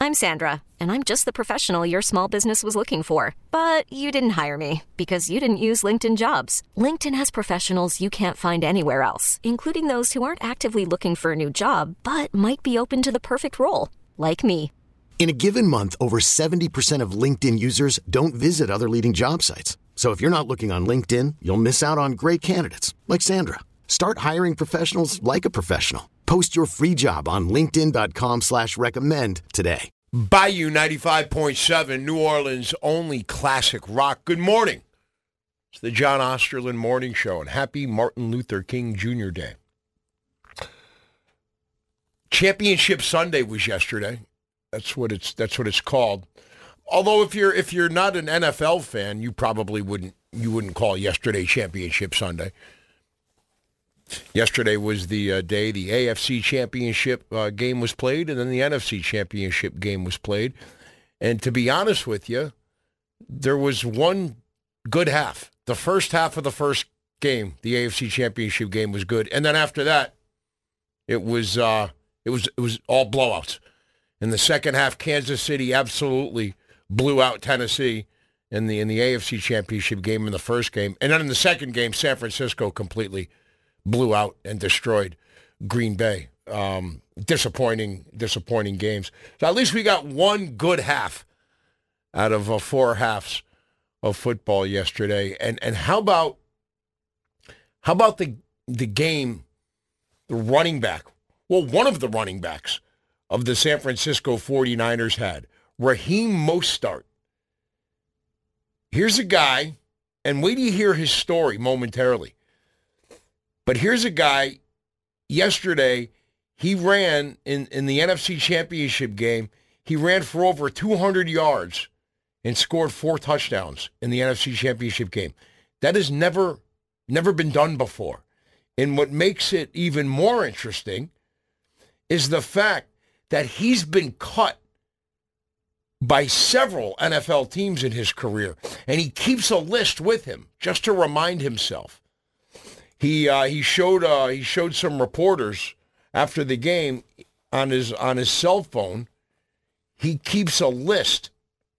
I'm Sandra, and I'm just the professional your small business was looking for. But you didn't hire me because you didn't use LinkedIn Jobs. LinkedIn has professionals you can't find anywhere else, including those who aren't actively looking for a new job, but might be open to the perfect role, like me. In a given month, over 70% of LinkedIn users don't visit other leading job sites. So if you're not looking on LinkedIn, you'll miss out on great candidates like Sandra. Start hiring professionals like a professional. Post your free job on linkedin.com/recommend today. Bayou 95.7, New Orleans' only classic rock. Good morning. It's the John Osterland Morning Show, and happy Martin Luther King Jr. Day. Championship Sunday was yesterday. That's what it's called. Although if you're not an NFL fan, you probably wouldn't call yesterday Championship Sunday. Yesterday was the day the AFC Championship game was played, and then the NFC Championship game was played. And to be honest with you, there was one good half. The first half of the first game, the AFC Championship game, was good, and then after that, it was all blowouts. In the second half, Kansas City absolutely blew out Tennessee in the AFC Championship game in the first game. And then in the second game, San Francisco completely blew out and destroyed Green Bay. Disappointing games. So at least we got one good half out of 4 halves of football yesterday. And how about the game, the running back? Well, one of the running backs of the San Francisco 49ers had, Raheem Mostert. Here's a guy, and wait till you hear his story momentarily. But here's a guy, yesterday, he ran in the NFC Championship game, he ran for over 200 yards and scored 4 touchdowns in the NFC Championship game. That has never been done before. And what makes it even more interesting is the fact that he's been cut by several NFL teams in his career, and he keeps a list with him just to remind himself. He showed some reporters after the game on his cell phone. He keeps a list,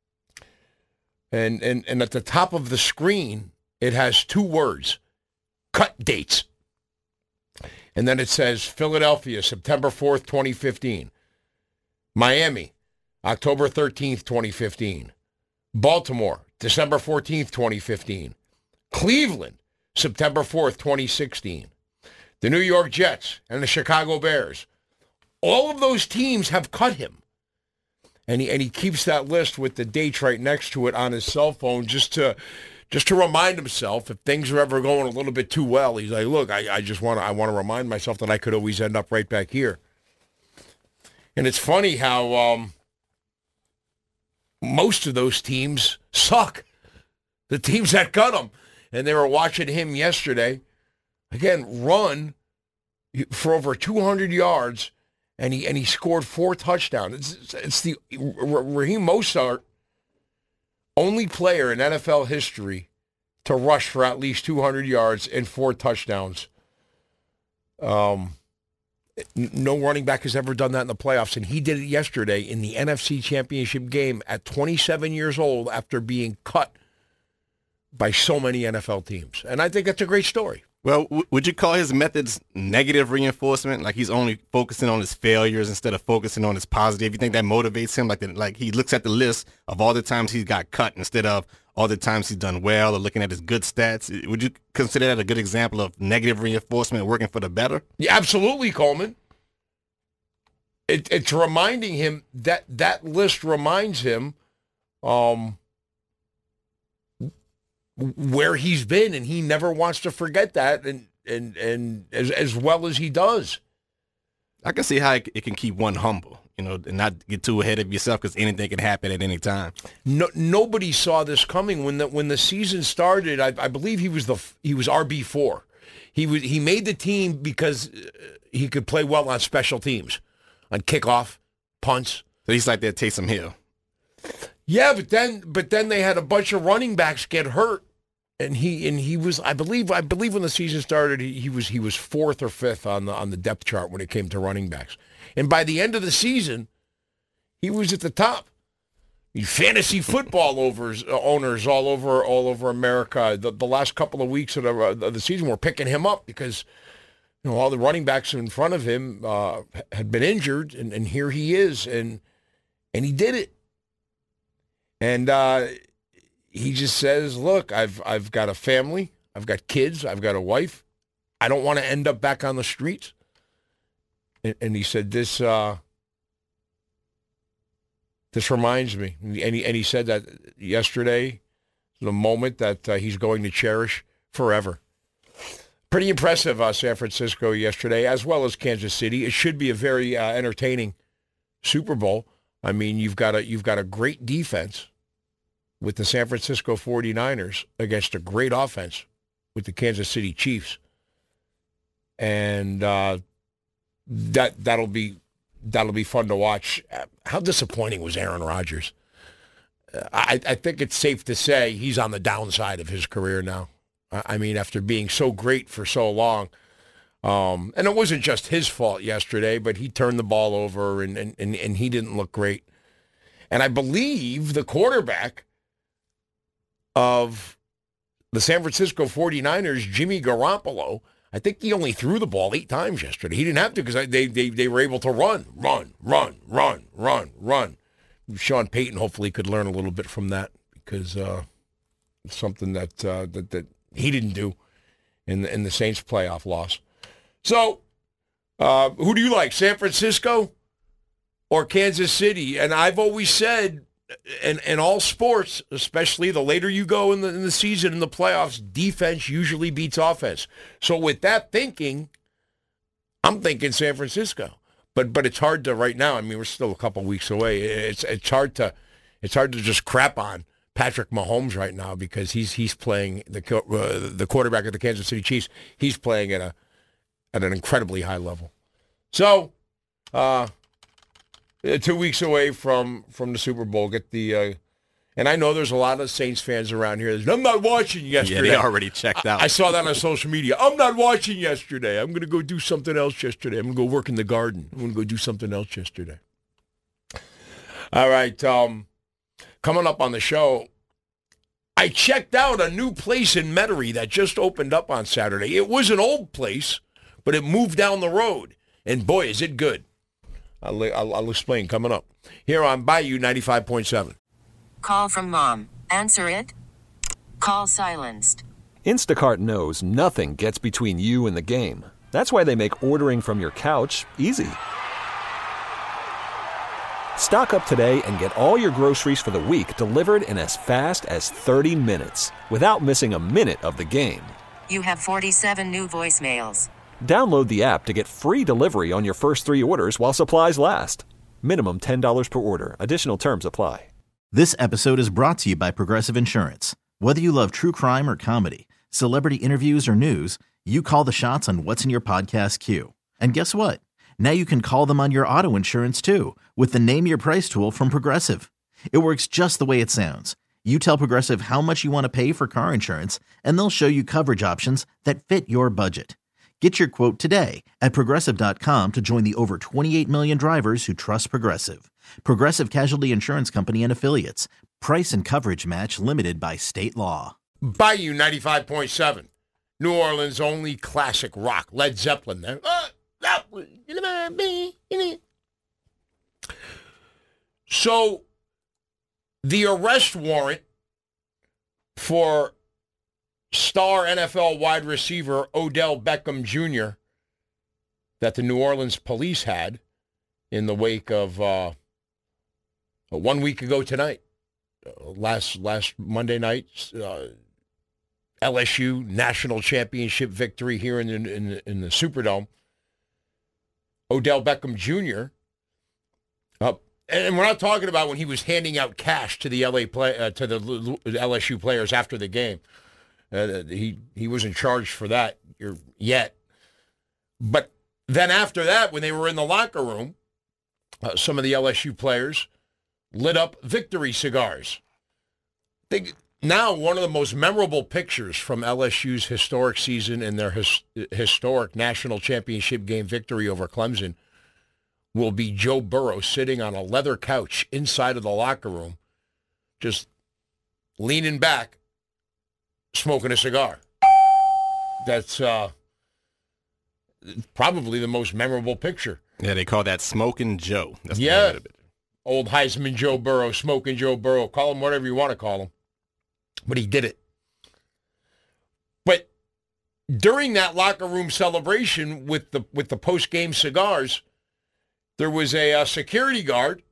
and at the top of the screen it has 2 words: cut dates, and then it says Philadelphia, September 4th, 2015. Miami, October 13th, 2015. Baltimore, December 14th, 2015. Cleveland, September 4th, 2016. The New York Jets and the Chicago Bears. All of those teams have cut him. And he keeps that list with the dates right next to it on his cell phone just to remind himself if things are ever going a little bit too well. He's like, look, I want to remind myself that I could always end up right back here. And it's funny how most of those teams suck. The teams that cut him. And they were watching him yesterday, again, run for over 200 yards, and he scored 4 touchdowns. It's the Raheem Mostert, only player in NFL history to rush for at least 200 yards and 4 touchdowns. No running back has ever done that in the playoffs, and he did it yesterday in the NFC Championship game at 27 years old after being cut by so many NFL teams. And I think that's a great story. Well, would you call his methods negative reinforcement? Like he's only focusing on his failures instead of focusing on his positive? You think that motivates him? Like he looks at the list of all the times he's got cut instead of all the times he's done well, or looking at his good stats. Would you consider that a good example of negative reinforcement working for the better? Yeah, absolutely, Coleman. It's reminding him that list reminds him where he's been, and he never wants to forget that, and as well as he does. I can see how it can keep one humble, and not get too ahead of yourself, because anything can happen at any time. Nobody saw this coming when the season started. I believe he was RB4. He made the team because he could play well on special teams, on kickoff, punts. So he's like that Taysom Hill. Yeah, but then they had a bunch of running backs get hurt, and he was, I believe when the season started he was 4th or 5th on the depth chart when it came to running backs. And by the end of the season, he was at the top. Fantasy football owners all over America. The last couple of weeks of the season were picking him up because all the running backs in front of him had been injured, and here he is, and he did it. And he just says, "Look, I've got a family, I've got kids, I've got a wife. I don't want to end up back on the streets." And he said this. This reminds me, and he said that yesterday, the moment that he's going to cherish forever. Pretty impressive, San Francisco yesterday, as well as Kansas City. It should be a very entertaining Super Bowl. I mean, you've got a great defense with the San Francisco 49ers against a great offense with the Kansas City Chiefs, and that'll be fun to watch. How disappointing was Aaron Rodgers? I think it's safe to say he's on the downside of his career now. I mean, after being so great for so long, and it wasn't just his fault yesterday, but he turned the ball over and he didn't look great. And I believe the quarterback of the San Francisco 49ers, Jimmy Garoppolo, I think he only threw the ball 8 times yesterday. He didn't have to because they were able to run. Sean Payton hopefully could learn a little bit from that because it's something that he didn't do in the Saints playoff loss. So who do you like, San Francisco or Kansas City? And I've always said, in all sports, especially the later you go in the season, in the playoffs, defense usually beats offense. So with that thinking, I'm thinking San Francisco. But it's hard to right now. I mean, we're still a couple weeks away. It's hard to just crap on Patrick Mahomes right now because he's playing the quarterback of the Kansas City Chiefs. He's playing at an incredibly high level. So. 2 weeks away from the Super Bowl, get the and I know there's a lot of Saints fans around here. I'm not watching yesterday. Yeah, they already checked out. I saw that on social media. I'm not watching yesterday. I'm going to go do something else yesterday. I'm going to go work in the garden. I'm going to go do something else yesterday. All right, coming up on the show, I checked out a new place in Metairie that just opened up on Saturday. It was an old place, but it moved down the road, and boy, is it good. I'll explain coming up here on Bayou 95.7. Call from mom. Answer it. Call silenced. Instacart knows nothing gets between you and the game. That's why they make ordering from your couch easy. Stock up today and get all your groceries for the week delivered in as fast as 30 minutes without missing a minute of the game. You have 47 new voicemails. Download the app to get free delivery on your first 3 orders while supplies last. Minimum $10 per order. Additional terms apply. This episode is brought to you by Progressive Insurance. Whether you love true crime or comedy, celebrity interviews or news, you call the shots on what's in your podcast queue. And guess what? Now you can call them on your auto insurance too with the Name Your Price tool from Progressive. It works just the way it sounds. You tell Progressive how much you want to pay for car insurance, and they'll show you coverage options that fit your budget. Get your quote today at Progressive.com to join the over 28 million drivers who trust Progressive. Progressive Casualty Insurance Company and Affiliates. Price and coverage match limited by state law. Bayou 95.7. New Orleans' only classic rock. Led Zeppelin. So, the arrest warrant for star NFL wide receiver Odell Beckham Jr. that the New Orleans police had in the wake of 1 week ago tonight, last Monday night, LSU national championship victory here in the Superdome. Odell Beckham Jr. And we're not talking about when he was handing out cash to the to the LSU players after the game. He wasn't charged for that yet. But then after that, when they were in the locker room, some of the LSU players lit up victory cigars. Now, one of the most memorable pictures from LSU's historic season and their historic national championship game victory over Clemson will be Joe Burrow sitting on a leather couch inside of the locker room, just leaning back, smoking a cigar. That's probably the most memorable picture. Yeah, they call that Smoking Joe. That's the Yeah. name of it. Old Heisman Joe Burrow, Smoking Joe Burrow. Call him whatever you want to call him. But he did it. But during that locker room celebration with the post-game cigars, there was a security guard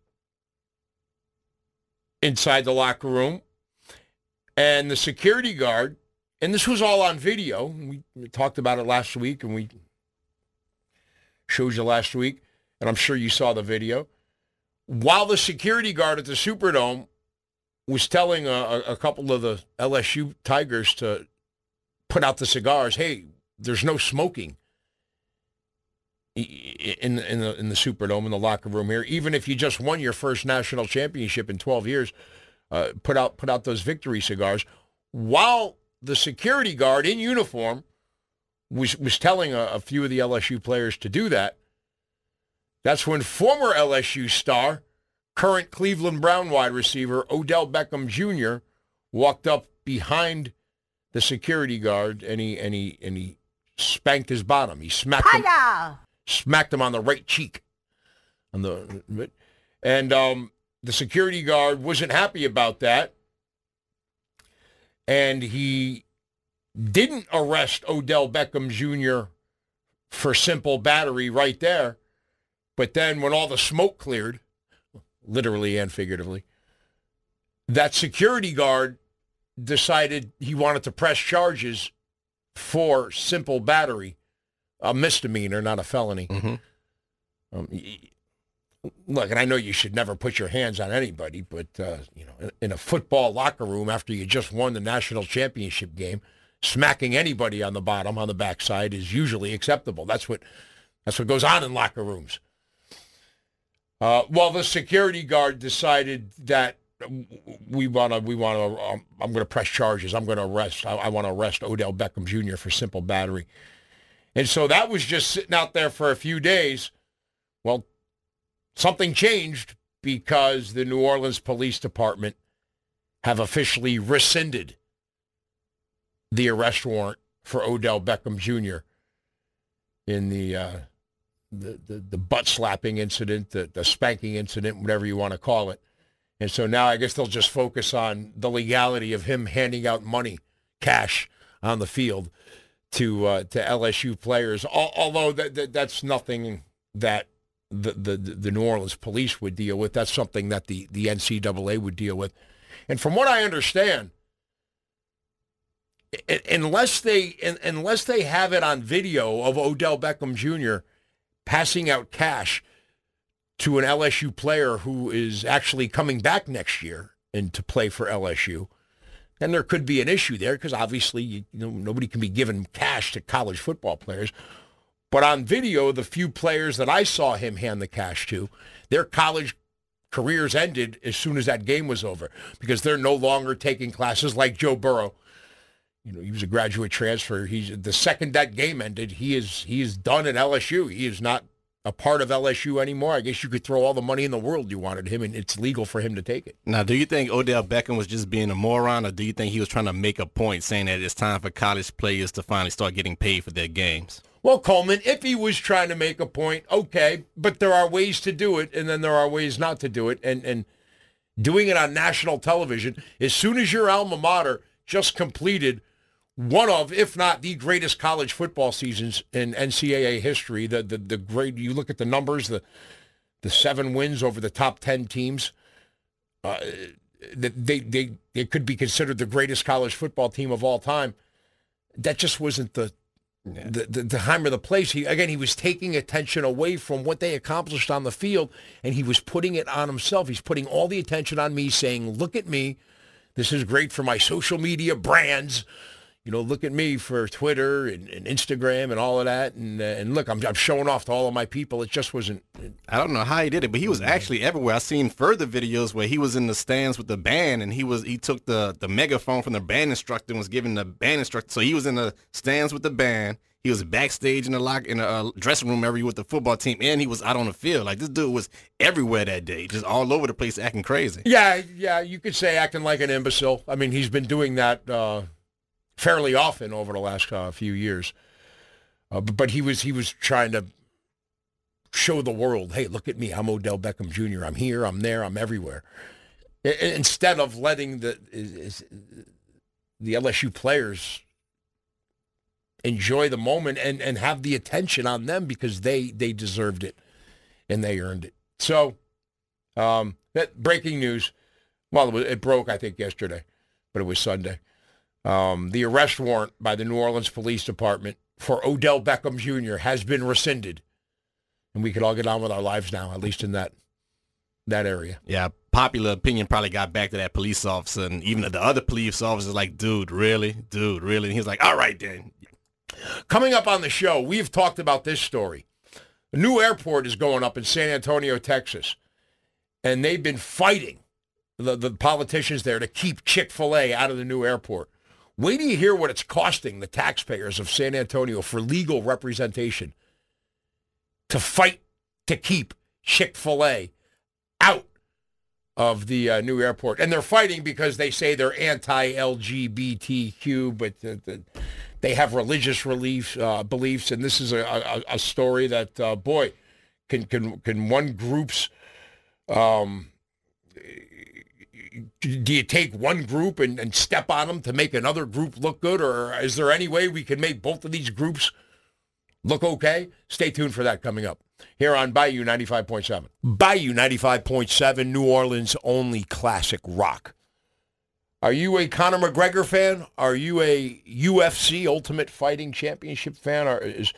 inside the locker room. And the security guard, and this was all on video. We talked about it last week, and we showed you last week, and I'm sure you saw the video. While the security guard at the Superdome was telling a couple of the LSU Tigers to put out the cigars, hey, there's no smoking in the Superdome, in the locker room here. Even if you just won your first national championship in 12 years, put out those victory cigars. While the security guard in uniform was telling a few of the LSU players to do that, that's when former LSU star, current Cleveland Brown wide receiver Odell Beckham Jr. walked up behind the security guard and he spanked his bottom. He smacked him on the right cheek. The security guard wasn't happy about that, and he didn't arrest Odell Beckham Jr. for simple battery right there. But then when all the smoke cleared, literally and figuratively, that security guard decided he wanted to press charges for simple battery, a misdemeanor, not a felony. Mm-hmm. Look, and I know you should never put your hands on anybody, but in a football locker room after you just won the national championship game, smacking anybody on the bottom, on the backside, is usually acceptable. That's what goes on in locker rooms. Well, the security guard decided that I'm going to press charges. I'm going to arrest. I want to arrest Odell Beckham Jr. for simple battery. And so that was just sitting out there for a few days. Well, something changed because the New Orleans Police Department have officially rescinded the arrest warrant for Odell Beckham Jr. in the butt slapping incident, the spanking incident, whatever you want to call it. And so now I guess they'll just focus on the legality of him handing out money, cash, on the field to LSU players. Although that's nothing that the New Orleans police would deal with. That's something that the NCAA would deal with. And from what I understand, unless they have it on video of Odell Beckham Jr. passing out cash to an LSU player who is actually coming back next year and to play for LSU, then there could be an issue there because obviously nobody can be giving cash to college football players. But on video, the few players that I saw him hand the cash to, their college careers ended as soon as that game was over because they're no longer taking classes like Joe Burrow. He was a graduate transfer. The second that game ended, he is done at LSU. He is not a part of LSU anymore. I guess you could throw all the money in the world you wanted him, and it's legal for him to take it. Now, do you think Odell Beckham was just being a moron, or do you think he was trying to make a point saying that it's time for college players to finally start getting paid for their games? Well, Coleman, if he was trying to make a point, okay, but there are ways to do it, and then there are ways not to do it, and doing it on national television, as soon as your alma mater just completed one of, if not the greatest college football seasons in NCAA history, the great, you look at the numbers, the 7 wins over the top 10 teams, they could be considered the greatest college football team of all time. That just wasn't the time or the place. He was taking attention away from what they accomplished on the field, and he was putting it on himself. He's putting all the attention on me, saying, look at me. This is great for my social media brands. Look at me for Twitter and Instagram and all of that. And look, I'm showing off to all of my people. It just wasn't. I don't know how he did it, but he was actually everywhere. I've seen further videos where he was in the stands with the band, and he took the megaphone from the band instructor and was giving the band instructor. So he was in the stands with the band. He was backstage in the dressing room every with the football team, and he was out on the field. Like, this dude was everywhere that day, just all over the place acting crazy. Yeah, you could say acting like an imbecile. I mean, he's been doing that fairly often over the last few years. But he was trying to show the world, hey, look at me. I'm Odell Beckham Jr. I'm here, I'm there, I'm everywhere. Instead of letting the LSU players enjoy the moment and have the attention on them because they deserved it and they earned it. So, that breaking news, well, it broke, I think, yesterday, but it was Sunday. The arrest warrant by the New Orleans Police Department for Odell Beckham Jr. has been rescinded. And we could all get on with our lives now, at least in that area. Yeah, popular opinion probably got back to that police officer, and even the other police officers like, dude, really? And he was like, all right, then. Coming up on the show, we've talked about this story. A new airport is going up in San Antonio, Texas, and they've been fighting the politicians there to keep Chick-fil-A out of the new airport. Wait till you hear what it's costing the taxpayers of San Antonio for legal representation to fight to keep Chick-fil-A out of the new airport. And they're fighting because they say they're anti-LGBTQ, but they have religious beliefs, and this is a story that, boy, can one group's, do you take one group and step on them to make another group look good, or is there any way we can make both of these groups look okay? Stay tuned for that coming up here on Bayou 95.7. Bayou 95.7, New Orleans' only classic rock. Are you a Conor McGregor fan? Are you a UFC Ultimate Fighting Championship fan? Or is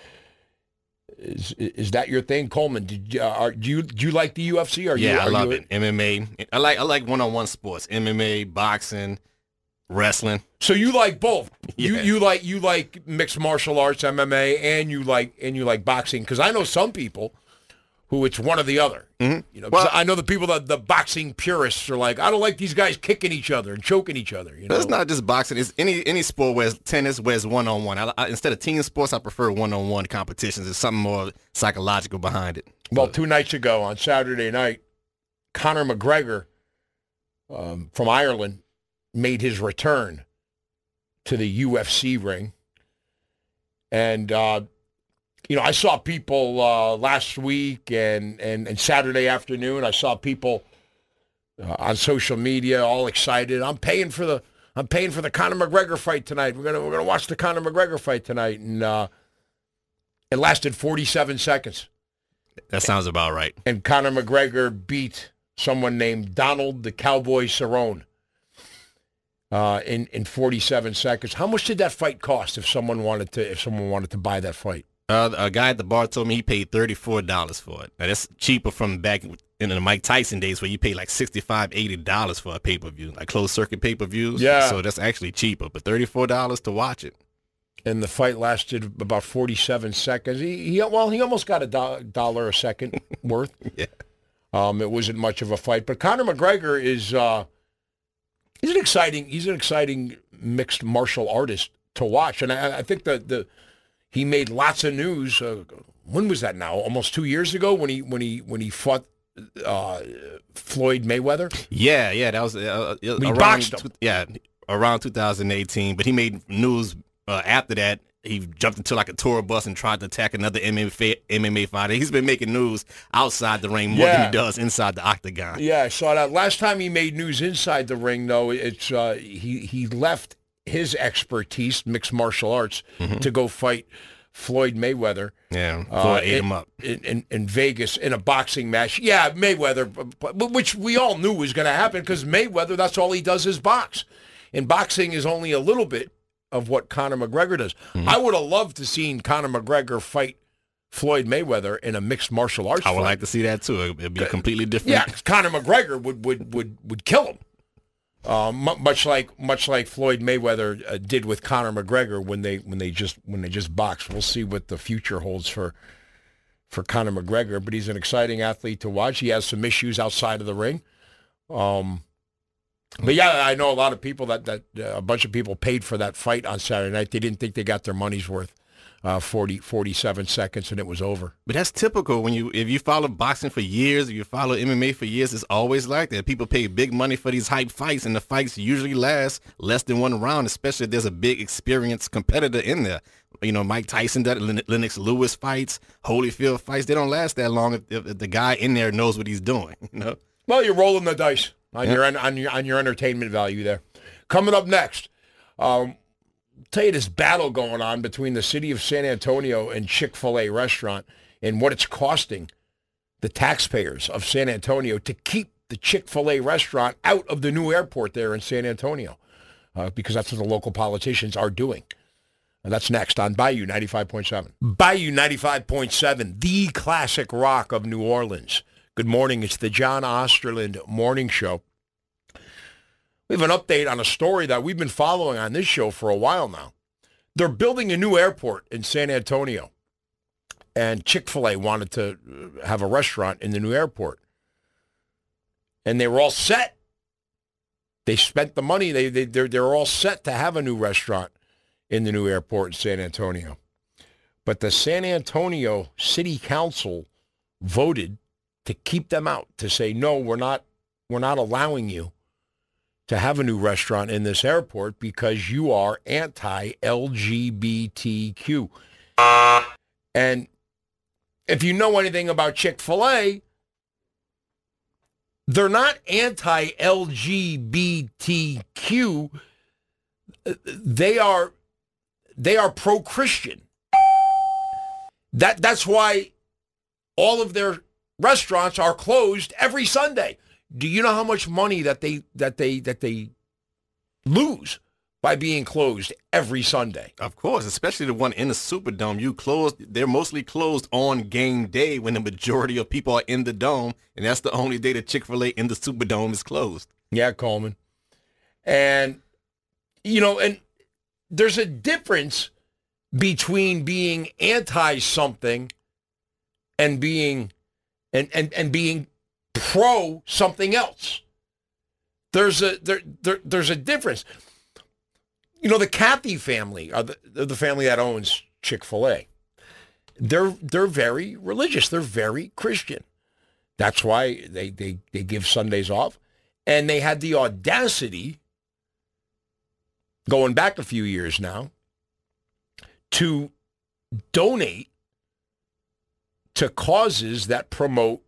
that your thing, Coleman? Do you like the UFC? I love it. MMA. I like one-on-one sports. MMA, boxing, wrestling. So you like both. Yeah. You like mixed martial arts, MMA, and you like boxing. Because I know some people who it's one or the other. Mm-hmm. You know, well, I know the people that the boxing purists are like, I don't like these guys kicking each other and choking each other. You know? It's not just boxing. It's any sport where it's tennis, where it's one-on-one. Instead of team sports, I prefer one-on-one competitions. There's something more psychological behind it. Well, 2 nights ago on Saturday night, Conor McGregor from Ireland made his return to the UFC ring. And, I saw people last week and Saturday afternoon, I saw people on social media all excited. I'm paying for the Conor McGregor fight tonight. We're gonna watch the Conor McGregor fight tonight. And it lasted 47 seconds. That sounds about right. And Conor McGregor beat someone named Donald the Cowboy Cerrone. In 47 seconds. How much did that fight cost if someone wanted to buy that fight? A guy at the bar told me he paid $34 for it. Now, that's cheaper from back in the Mike Tyson days where you pay like $65, $80 for a pay-per-view, like closed-circuit pay-per-views. Yeah. So that's actually cheaper, but $34 to watch it. And the fight lasted about 47 seconds. He almost got $1 a second worth. Yeah. It wasn't much of a fight. But Conor McGregor is... He's an exciting mixed martial artist to watch, and I think that he made lots of news. When was that now? Almost 2 years ago when he fought Floyd Mayweather. Yeah, that was he boxed him. Around 2018. But he made news after that. He jumped into like a tour bus and tried to attack another MMA fighter. He's been making news outside the ring more than he does inside the octagon. Yeah, I saw that. Last time he made news inside the ring, though, it's he left his expertise, mixed martial arts, to go fight Floyd Mayweather. Yeah, Floyd ate him up. In Vegas in a boxing match. Yeah, Mayweather, which we all knew was going to happen because Mayweather, that's all he does is box. And boxing is only a little bit of what Conor McGregor does. I would have loved to seen Conor McGregor fight Floyd Mayweather in a mixed martial arts fight. I would like to see that too. It'd be completely different. Yeah, Conor McGregor would kill him. Much like Floyd Mayweather did with Conor McGregor when they just boxed. We'll see what the future holds for Conor McGregor, but he's an exciting athlete to watch. He has some issues outside of the ring. But yeah, I know a lot of people that a bunch of people paid for that fight on Saturday night. They didn't think they got their money's worth. 47 seconds, and it was over. But that's typical if you follow boxing for years, if you follow MMA for years, it's always like that. People pay big money for these hype fights, and the fights usually last less than one round, especially if there's a big experienced competitor in there. Mike Tyson, Lennox Lewis fights, Holyfield fights, they don't last that long if the guy in there knows what he's doing. Well, you're rolling the dice on your entertainment value there. Coming up next, tell you this battle going on between the city of San Antonio and Chick-fil-A restaurant and what it's costing the taxpayers of San Antonio to keep the Chick-fil-A restaurant out of the new airport there in San Antonio, because that's what the local politicians are doing. And that's next on Bayou 95.7. Bayou 95.7, the classic rock of New Orleans. Good morning. It's the John Osterland Morning Show. We have an update on a story that we've been following on this show for a while now. They're building a new airport in San Antonio, and Chick-fil-A wanted to have a restaurant in the new airport. And they were all set. They spent the money. They're all set to have a new restaurant in the new airport in San Antonio. But the San Antonio City Council voted to keep them out, to say, no, we're not allowing you to have a new restaurant in this airport because you are anti-LGBTQ. And if you know anything about Chick-fil-A, they're not anti-LGBTQ. They are pro-Christian. That's why all of their restaurants are closed every Sunday. Do you know how much money that they lose by being closed every Sunday? Of course, especially the one in the Superdome. They're mostly closed on game day when the majority of people are in the dome, and that's the only day that Chick-fil-A in the Superdome is closed. Yeah, Coleman. And and there's a difference between being anti-something and being being pro something else. There's a difference. The Cathy family are the family that owns Chick-fil-A. They're very religious. They're very Christian. That's why they give Sundays off. And they had the audacity, going back a few years now, to donate to causes that promote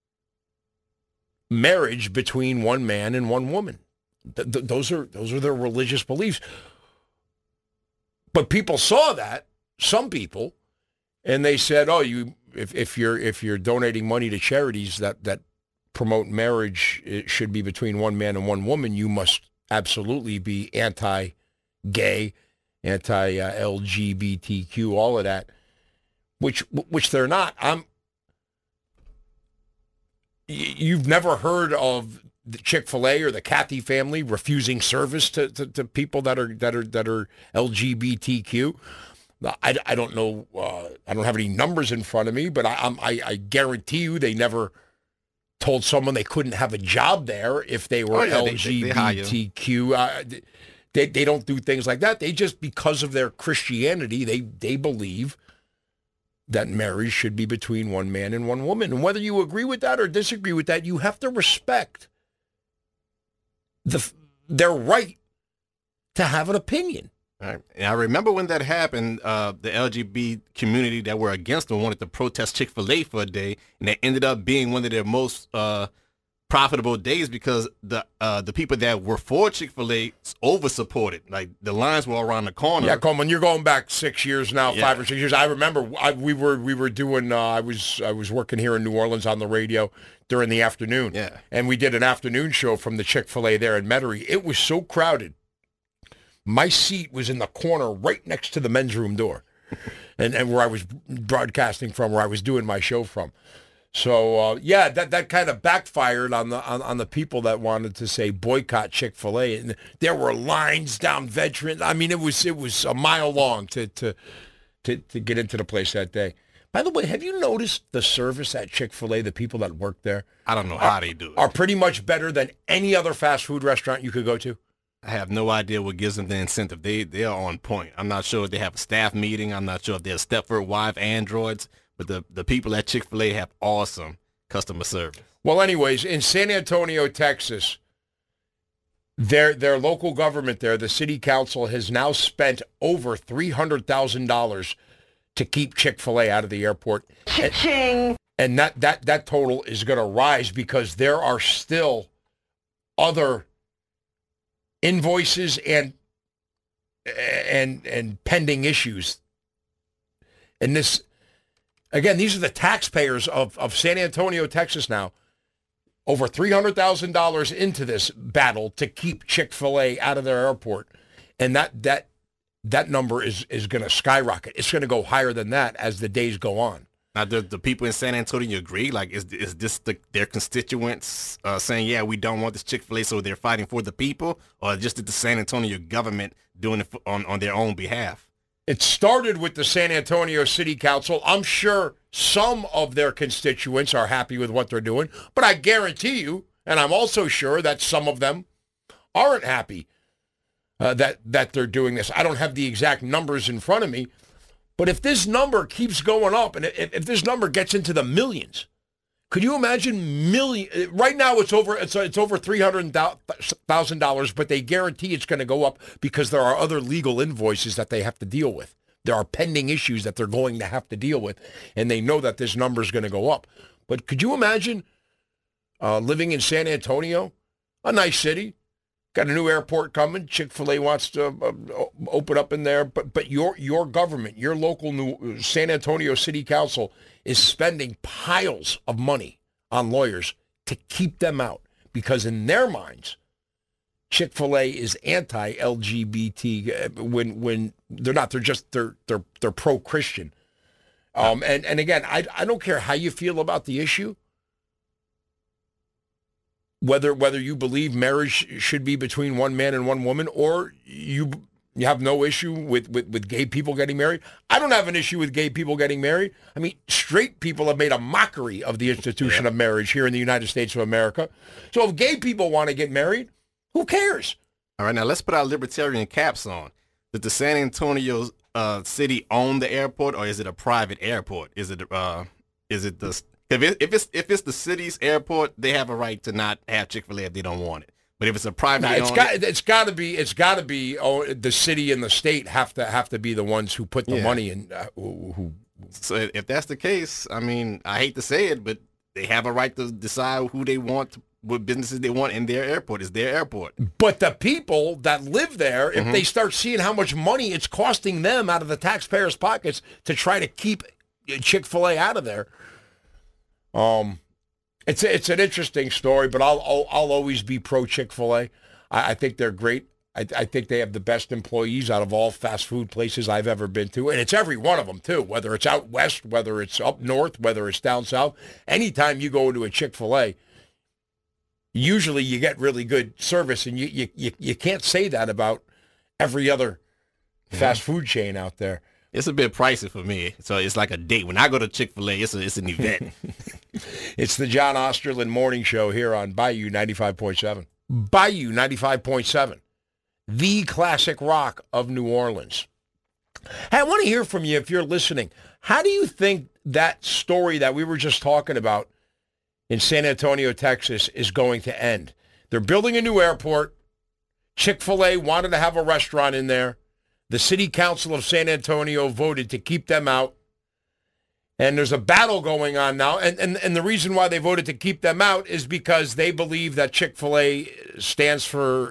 marriage between one man and one woman. Those are their religious beliefs. But people saw that, some people, and they said, "Oh, if you're donating money to charities that promote marriage, it should be between one man and one woman. You must absolutely be anti-gay, anti-LGBTQ, all of that." Which they're not. You've never heard of the Chick-fil-A or the Cathy family refusing service to people that are LGBTQ. I don't know. I don't have any numbers in front of me, but I guarantee you they never told someone they couldn't have a job there if they were LGBTQ. They don't do things like that. They just, because of their Christianity, they believe that marriage should be between one man and one woman. And whether you agree with that or disagree with that, you have to respect their right to have an opinion. All right. And I remember when that happened, the LGBT community that were against them wanted to protest Chick-fil-A for a day, and that ended up being one of their most profitable days because the people that were for Chick-fil-A over-supported. Like, the lines were all around the corner. Yeah, Coleman, you're going back 6 years now, 5 or 6 years. I remember we were doing, I was working here in New Orleans on the radio during the afternoon. Yeah. And we did an afternoon show from the Chick-fil-A there in Metairie. It was so crowded. My seat was in the corner right next to the men's room door and where I was broadcasting from, where I was doing my show from. So, that kind of backfired on the people that wanted to say boycott Chick-fil-A. And there were lines down Veterans. I mean, it was a mile long to get into the place that day. By the way, have you noticed the service at Chick-fil-A, the people that work there? I don't know how they do it. Are pretty much better than any other fast food restaurant you could go to. I have no idea what gives them the incentive. They are on point. I'm not sure if they have a staff meeting. I'm not sure if they're Stepford Wife androids, but the people at Chick-fil-A have awesome customer service. Well, anyways, in San Antonio, Texas, their local government there, the city council, has now spent over $300,000 to keep Chick-fil-A out of the airport. Cha-ching! And that total is going to rise because there are still other invoices and pending issues. And this, again, these are the taxpayers of San Antonio, Texas now. Over $300,000 into this battle to keep Chick-fil-A out of their airport. And that number is going to skyrocket. It's going to go higher than that as the days go on. Now, do the people in San Antonio agree? Like, is this their constituents saying, yeah, we don't want this Chick-fil-A, so they're fighting for the people? Or just the San Antonio government doing it on their own behalf? It started with the San Antonio City Council. I'm sure some of their constituents are happy with what they're doing, but I guarantee you, and I'm also sure that some of them aren't happy that they're doing this. I don't have the exact numbers in front of me, but if this number keeps going up, and if this number gets into the millions, could you imagine million? Right now it's over $300,000, but they guarantee it's going to go up because there are other legal invoices that they have to deal with. There are pending issues that they're going to have to deal with, and they know that this number is going to go up. But could you imagine living in San Antonio, a nice city, got a new airport coming, Chick-fil-A wants to open up in there, but your government, your local new San Antonio City Council is spending piles of money on lawyers to keep them out because in their minds, Chick-fil-A is anti-LGBT when they're not. They're pro-Christian. And again, I don't care how you feel about the issue, whether you believe marriage should be between one man and one woman, or you have no issue with gay people getting married. I don't have an issue with gay people getting married. I mean, straight people have made a mockery of the institution of marriage here in the United States of America. So if gay people want to get married, who cares? All right, now let's put our libertarian caps on. Did the San Antonio city own the airport, or is it a private airport? Is it the if it's the city's airport, they have a right to not have Chick-fil-A if they don't want it. But if it's a private, it's got to be the city and the state have to be the ones who put the money in. So if that's the case, I mean, I hate to say it, but they have a right to decide who they want, what businesses they want in their airport. It's their airport. But the people that live there, if they start seeing how much money it's costing them out of the taxpayers' pockets to try to keep Chick-fil-A out of there, it's an interesting story. But I'll always be pro Chick-fil-A. I think they're great. I think they have the best employees out of all fast food places I've ever been to. And it's every one of them, too, whether it's out west, whether it's up north, whether it's down south. Anytime you go into a Chick-fil-A, usually you get really good service, and you can't say that about every other fast food chain out there. It's a bit pricey for me, so it's like a date. When I go to Chick-fil-A, it's an event. It's the John Osterland Morning Show here on Bayou 95.7. Bayou 95.7, the classic rock of New Orleans. Hey, I want to hear from you if you're listening. How do you think that story that we were just talking about in San Antonio, Texas, is going to end? They're building a new airport. Chick-fil-A wanted to have a restaurant in there. The City Council of San Antonio voted to keep them out. And there's a battle going on now. And the reason why they voted to keep them out is because they believe that Chick-fil-A stands for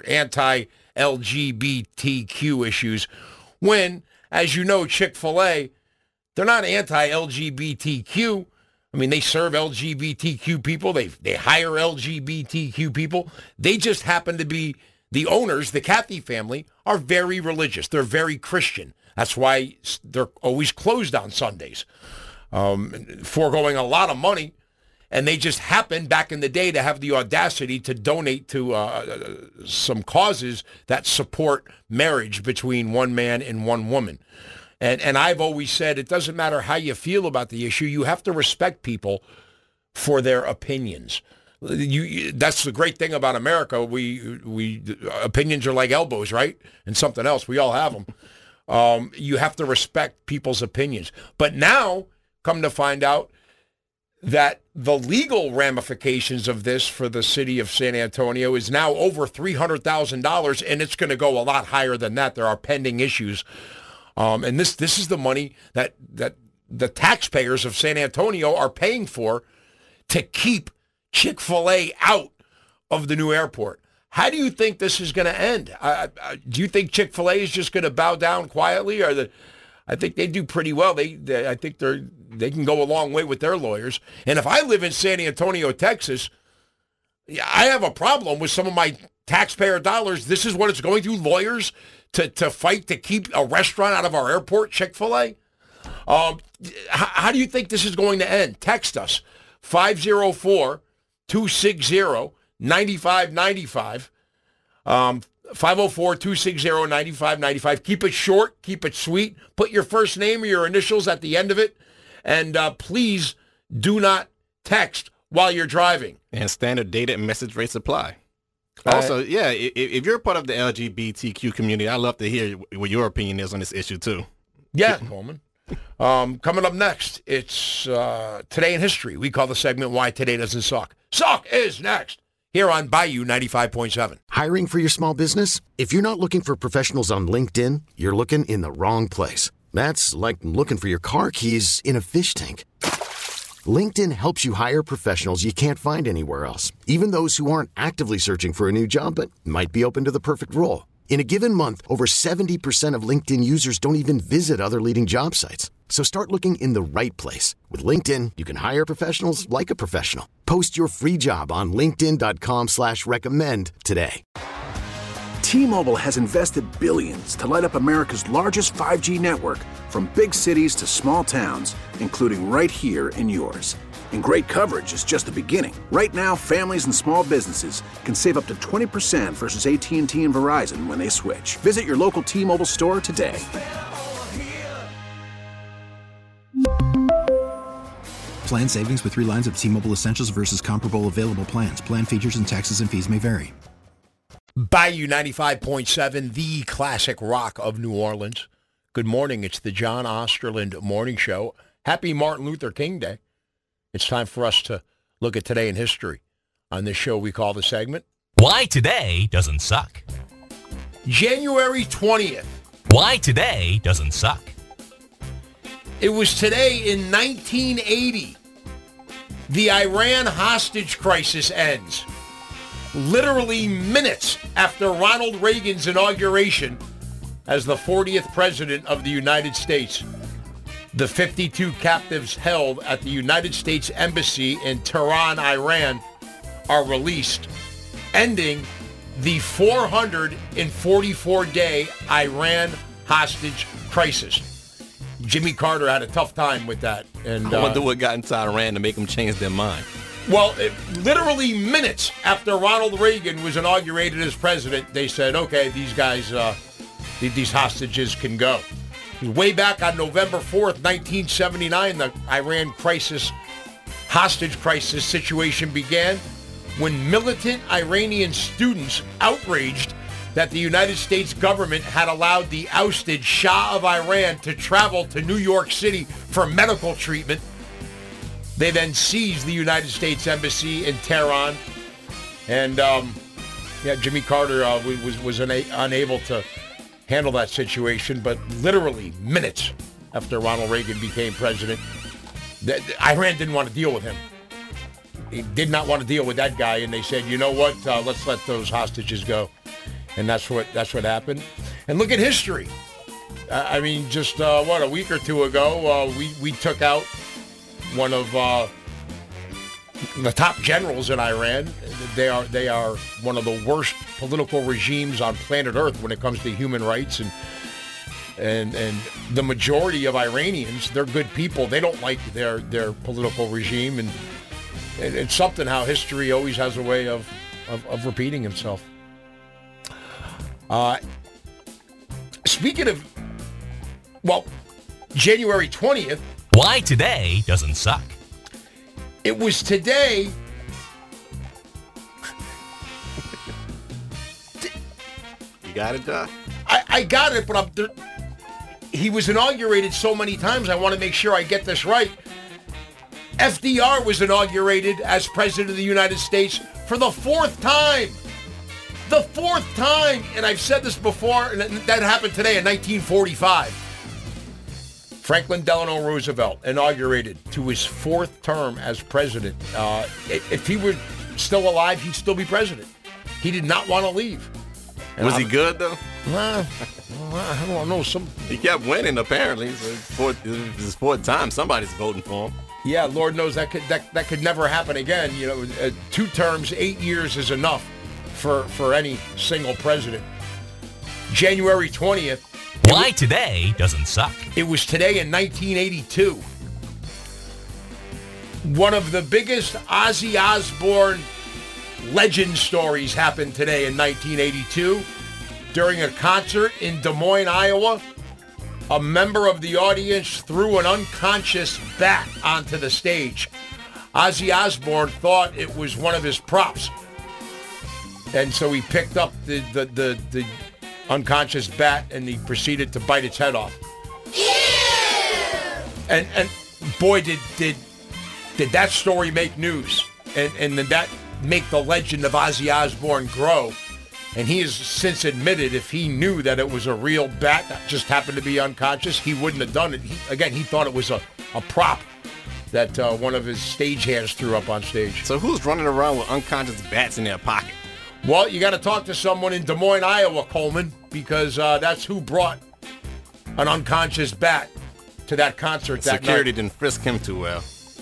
anti-LGBTQ issues. When, as you know, Chick-fil-A, they're not anti-LGBTQ. I mean, they serve LGBTQ people. They hire LGBTQ people. They just happen to be the owners, the Cathy family, are very religious. They're very Christian. That's why they're always closed on Sundays, foregoing a lot of money. And they just happened back in the day to have the audacity to donate to some causes that support marriage between one man and one woman. And I've always said it doesn't matter how you feel about the issue. You have to respect people for their opinions. That's the great thing about America. We opinions are like elbows, right? And something else. We all have them. You have to respect people's opinions. But now, come to find out that the legal ramifications of this for the city of San Antonio is now over $300,000, and it's going to go a lot higher than that. There are pending issues. And this is the money that the taxpayers of San Antonio are paying for to keep Chick-fil-A out of the new airport. How do you think this is going to end? Do you think Chick-fil-A is just going to bow down quietly? I think they do pretty well. I think they can go a long way with their lawyers. And if I live in San Antonio, Texas, I have a problem with some of my taxpayer dollars. This is what it's going through, lawyers to fight to keep a restaurant out of our airport, Chick-fil-A. How do you think this is going to end? Text us, 504-260-9595. 504-260-9595. Keep it short. Keep it sweet. Put your first name or your initials at the end of it. And please do not text while you're driving. And standard data and message rates apply. Also, if you're part of the LGBTQ community, I'd love to hear what your opinion is on this issue, too. Yeah, Coleman. Coming up next, it's Today in History. We call the segment Why Today Doesn't Suck. Suck is next. Here on Bayou 95.7. Hiring for your small business? If you're not looking for professionals on LinkedIn, you're looking in the wrong place. That's like looking for your car keys in a fish tank. LinkedIn helps you hire professionals you can't find anywhere else, even those who aren't actively searching for a new job but might be open to the perfect role. In a given month, over 70% of LinkedIn users don't even visit other leading job sites. So start looking in the right place. With LinkedIn, you can hire professionals like a professional. Post your free job on linkedin.com/recommend today. T-Mobile has invested billions to light up America's largest 5G network, from big cities to small towns, including right here in yours. And great coverage is just the beginning. Right now, families and small businesses can save up to 20% versus AT&T and Verizon when they switch. Visit your local T-Mobile store today. Plan savings with 3 lines of T-Mobile Essentials versus comparable available plans. Plan features and taxes and fees may vary. Bayou 95.7, the classic rock of New Orleans. Good morning. It's the John Osterland Morning Show. Happy Martin Luther King Day. It's time for us to look at Today in History. On this show, we call the segment Why Today Doesn't Suck. January 20th. Why Today Doesn't Suck. It was today in 1980. The Iran hostage crisis ends. Literally minutes after Ronald Reagan's inauguration as the 40th president of the United States. The 52 captives held at the United States Embassy in Tehran, Iran, are released, ending the 444-day Iran hostage crisis. Jimmy Carter had a tough time with that. And I wonder what got into Iran to make them change their mind. Well, literally minutes after Ronald Reagan was inaugurated as president, they said, okay, these guys, these hostages can go. Way back on November 4th, 1979, the Iran hostage crisis situation began when militant Iranian students outraged that the United States government had allowed the ousted Shah of Iran to travel to New York City for medical treatment. They then seized the United States Embassy in Tehran. And, Jimmy Carter was unable to handle that situation, but literally minutes after Ronald Reagan became president, Iran didn't want to deal with him. He did not want to deal with that guy, and they said, you know what, let's let those hostages go. And that's what happened. And look at history. Just a week or two ago, we took out one of the top generals in Iran. They are one of the worst political regimes on planet Earth when it comes to human rights, and the majority of Iranians, they're good people. They don't like their political regime, and it's something how history always has a way of repeating itself. Speaking of, January 20th. Why Today Doesn't Suck. It was today got it, Doc? I got it, but he was inaugurated so many times, I want to make sure I get this right. FDR was inaugurated as President of the United States for the 4th time. The 4th time. And I've said this before, and that happened today in 1945. Franklin Delano Roosevelt inaugurated to his 4th term as president. If he were still alive, he'd still be president. He did not want to leave. And was he good, though? I don't know. He kept winning, apparently. So his 4th time. Somebody's voting for him. Yeah, Lord knows that could never happen again. 2 terms, 8 years is enough for any single president. January 20th. Why today doesn't suck. It was today in 1982. One of the biggest Ozzy Osbourne legend stories happened today in 1982. During a concert in Des Moines, Iowa, a member of the audience threw an unconscious bat onto the stage. Ozzy Osbourne thought it was one of his props. And so he picked up the unconscious bat and he proceeded to bite its head off. Yeah! And boy, did that story make news. And did that make the legend of Ozzy Osbourne grow. And he has since admitted if he knew that it was a real bat that just happened to be unconscious, he wouldn't have done it. He thought it was a prop that one of his stagehands threw up on stage. So who's running around with unconscious bats in their pocket? Well, you got to talk to someone in Des Moines, Iowa, Coleman, because that's who brought an unconscious bat to that concert that night. Security didn't frisk him too well.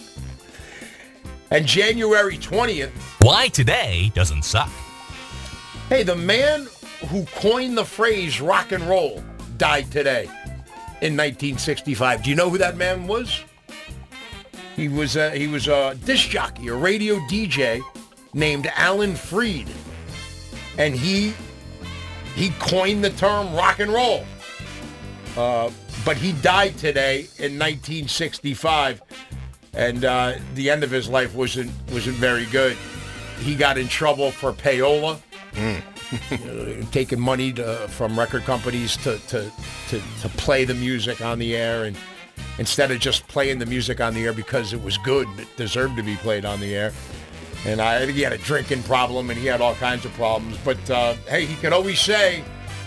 And January 20th. Why today doesn't suck. Hey, the man who coined the phrase rock and roll died today in 1965. Do you know who that man was? He was a disc jockey, a radio DJ named Alan Freed. And he coined the term rock and roll. But he died today in 1965. And the end of his life wasn't very good. He got in trouble for payola. Taking money from record companies to play the music on the air, and instead of just playing the music on the air because it was good and it deserved to be played on the air. And I think he had a drinking problem and he had all kinds of problems. But hey, he could always say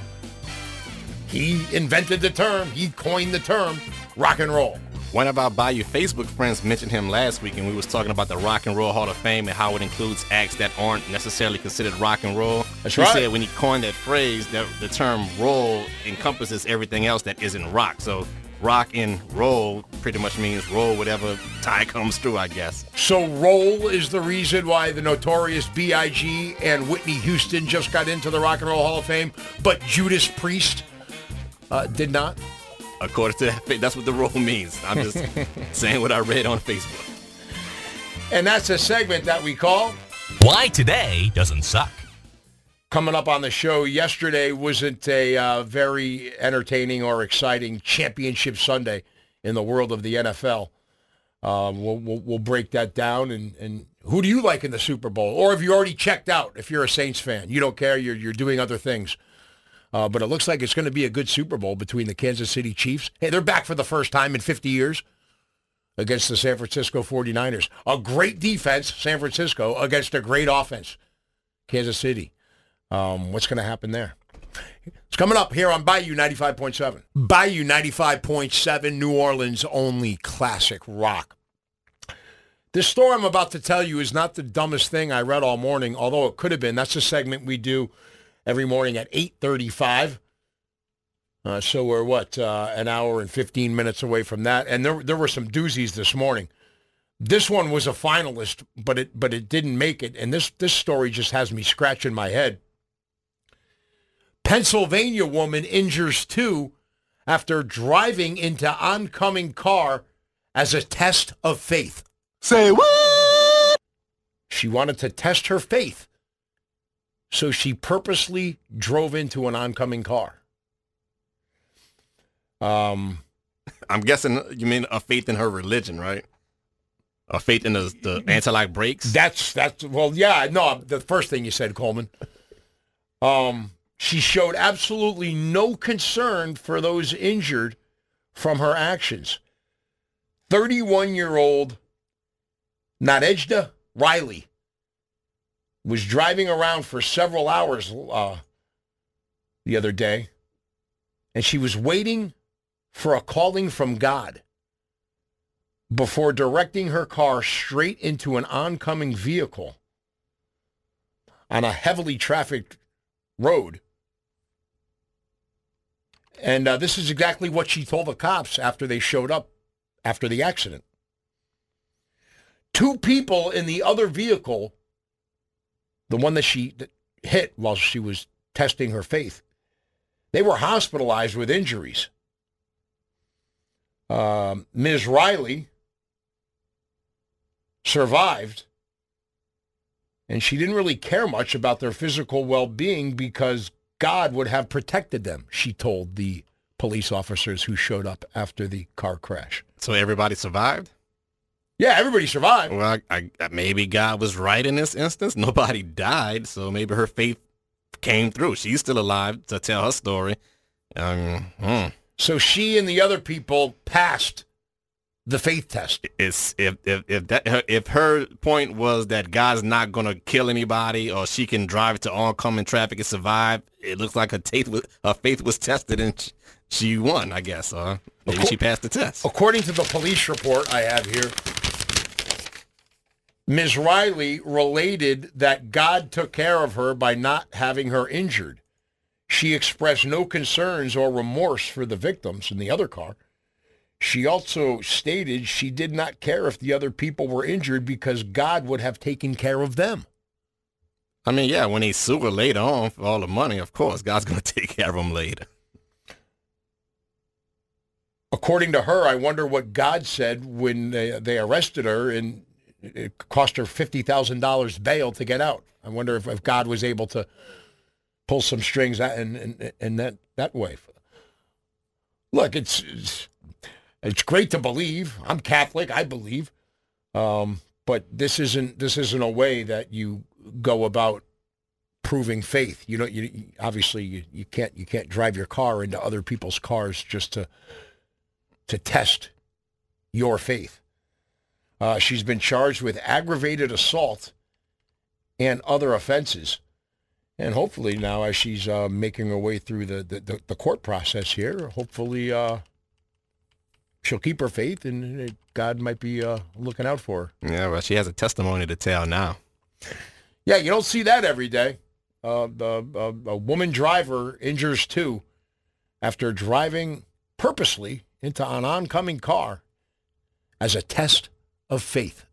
he invented the term, he coined the term rock and roll. One of our Bayou Facebook friends mentioned him last week, and we was talking about the Rock and Roll Hall of Fame and how it includes acts that aren't necessarily considered rock and roll. That's right. He said when he coined that phrase, that the term roll encompasses everything else that isn't rock. So rock and roll pretty much means roll whatever tide comes through, I guess. So roll is the reason why the Notorious B.I.G. and Whitney Houston just got into the Rock and Roll Hall of Fame, but Judas Priest did not? According to that, that's what the roll means. I'm just saying what I read on Facebook. And that's a segment that we call Why Today Doesn't Suck. Coming up on the show, yesterday wasn't a very entertaining or exciting championship Sunday in the world of the NFL. We'll break that down. And who do you like in the Super Bowl? Or have you already checked out if you're a Saints fan? You don't care. You're doing other things. But it looks like it's going to be a good Super Bowl between the Kansas City Chiefs. Hey, they're back for the first time in 50 years against the San Francisco 49ers. A great defense, San Francisco, against a great offense, Kansas City. What's going to happen there? It's coming up here on Bayou 95.7. Bayou 95.7, New Orleans' only classic rock. This story I'm about to tell you is not the dumbest thing I read all morning, although it could have been. That's a segment we do every morning at 8:35. So we're, an hour and 15 minutes away from that. And there were some doozies this morning. This one was a finalist, but it didn't make it. And this story just has me scratching my head. Pennsylvania woman injures 2 after driving into oncoming car as a test of faith. Say what? She wanted to test her faith. So she purposely drove into an oncoming car. I'm guessing you mean a faith in her religion, right? A faith in the anti-lock brakes? That's well, yeah, no, the first thing you said, Coleman. She showed absolutely no concern for those injured from her actions. 31-year-old Nadejda Riley was driving around for several hours the other day, and she was waiting for a calling from God before directing her car straight into an oncoming vehicle on a heavily trafficked road. And this is exactly what she told the cops after they showed up after the accident. 2 people in the other vehicle, the one that she hit while she was testing her faith, they were hospitalized with injuries. Ms. Riley survived, and she didn't really care much about their physical well-being because God would have protected them, she told the police officers who showed up after the car crash. So everybody survived? Yeah, everybody survived. Well, I maybe God was right in this instance. Nobody died, so maybe her faith came through. She's still alive to tell her story. So she and the other people passed the faith test. If her point was that God's not going to kill anybody or she can drive to oncoming traffic and survive, it looks like her faith was tested and she won, I guess. Maybe she passed the test. According to the police report I have here, Ms. Riley related that God took care of her by not having her injured. She expressed no concerns or remorse for the victims in the other car. She also stated she did not care if the other people were injured because God would have taken care of them. I mean, yeah, when they sue her later on for all the money, of course, God's going to take care of them later. According to her, I wonder what God said when they arrested her and it cost her $50,000 bail to get out. I wonder if God was able to pull some strings in that way. Look, it's great to believe. I'm Catholic. I believe, but this isn't a way that you go about proving faith. You know, obviously you can't drive your car into other people's cars just to test your faith. She's been charged with aggravated assault and other offenses. And hopefully now, as she's making her way through the court process here, hopefully she'll keep her faith and God might be looking out for her. Yeah, well, she has a testimony to tell now. Yeah, you don't see that every day. A woman driver injures 2 after driving purposely into an oncoming car as a test of faith.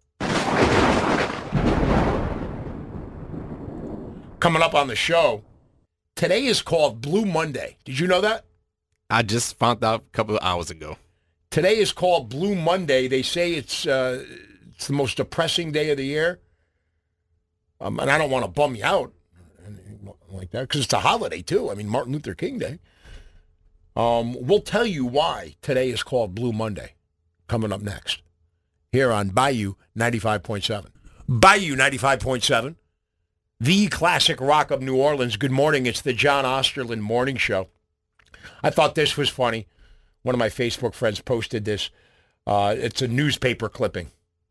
Coming up on the show, today is called Blue Monday. Did you know that? I just found out a couple of hours ago. Today is called Blue Monday. They say it's the most depressing day of the year. And I don't want to bum you out like that because it's a holiday too. I mean, Martin Luther King Day. We'll tell you why today is called Blue Monday coming up next here on Bayou 95.7. Bayou 95.7, the classic rock of New Orleans. Good morning. It's the John Osterland Morning Show. I thought this was funny. One of my Facebook friends posted this. It's a newspaper clipping.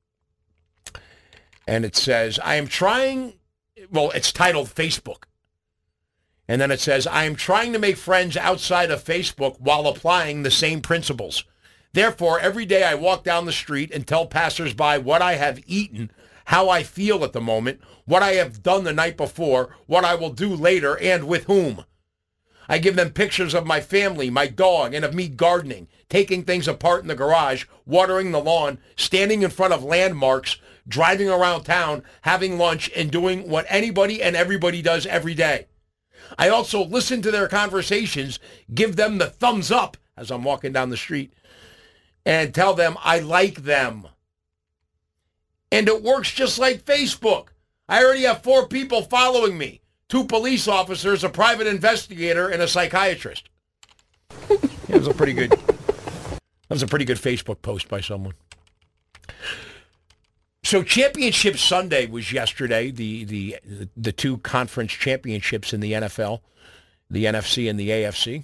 And it says, it's titled Facebook. And then it says, I am trying to make friends outside of Facebook while applying the same principles. Therefore, every day I walk down the street and tell passersby what I have eaten, how I feel at the moment, what I have done the night before, what I will do later, and with whom. I give them pictures of my family, my dog, and of me gardening, taking things apart in the garage, watering the lawn, standing in front of landmarks, driving around town, having lunch, and doing what anybody and everybody does every day. I also listen to their conversations, give them the thumbs up as I'm walking down the street, and tell them I like them. And it works just like Facebook. I already have 4 people following me. 2 police officers, a private investigator, and a psychiatrist. That was a pretty good Facebook post by someone. So Championship Sunday was yesterday, the 2 conference championships in the NFL. the NFC and the AFC,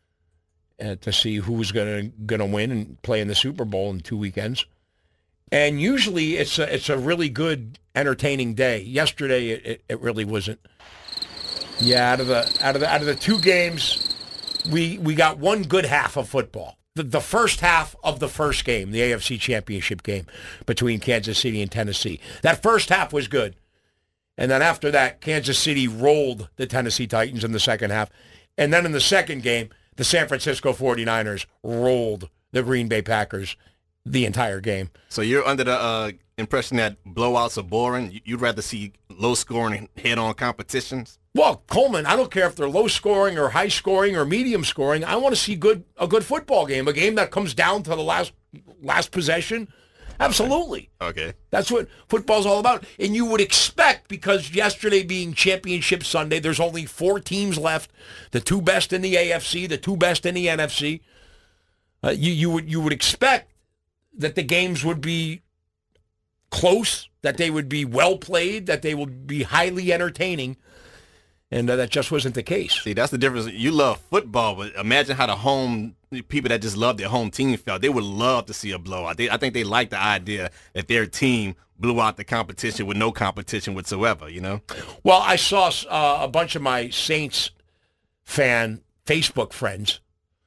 to see who's going to win and play in the Super Bowl in 2 weekends. And usually it's a really good, entertaining day. Yesterday it really wasn't. Yeah, out of the two games, we got one good half of football. The first half of the first game, the AFC Championship game between Kansas City and Tennessee. That first half was good. And then after that, Kansas City rolled the Tennessee Titans in the second half. And then in the second game, the San Francisco 49ers rolled the Green Bay Packers the entire game. So you're under the impression that blowouts are boring? You'd rather see low-scoring, head-on competitions? Well, Coleman, I don't care if they're low-scoring or high-scoring or medium-scoring. I want to see a good football game, a game that comes down to the last possession. Absolutely. Okay. That's what football's all about. And you would expect, because yesterday being Championship Sunday, there's only 4 teams left, the 2 best in the AFC, the 2 best in the NFC. You would expect that the games would be close, that they would be well played, that they would be highly entertaining, and that just wasn't the case. See, that's the difference. You love football, but imagine how the people that just love their home team felt. They would love to see a blowout. I think they like the idea that their team blew out the competition with no competition whatsoever, you know? Well, I saw a bunch of my Saints fan Facebook friends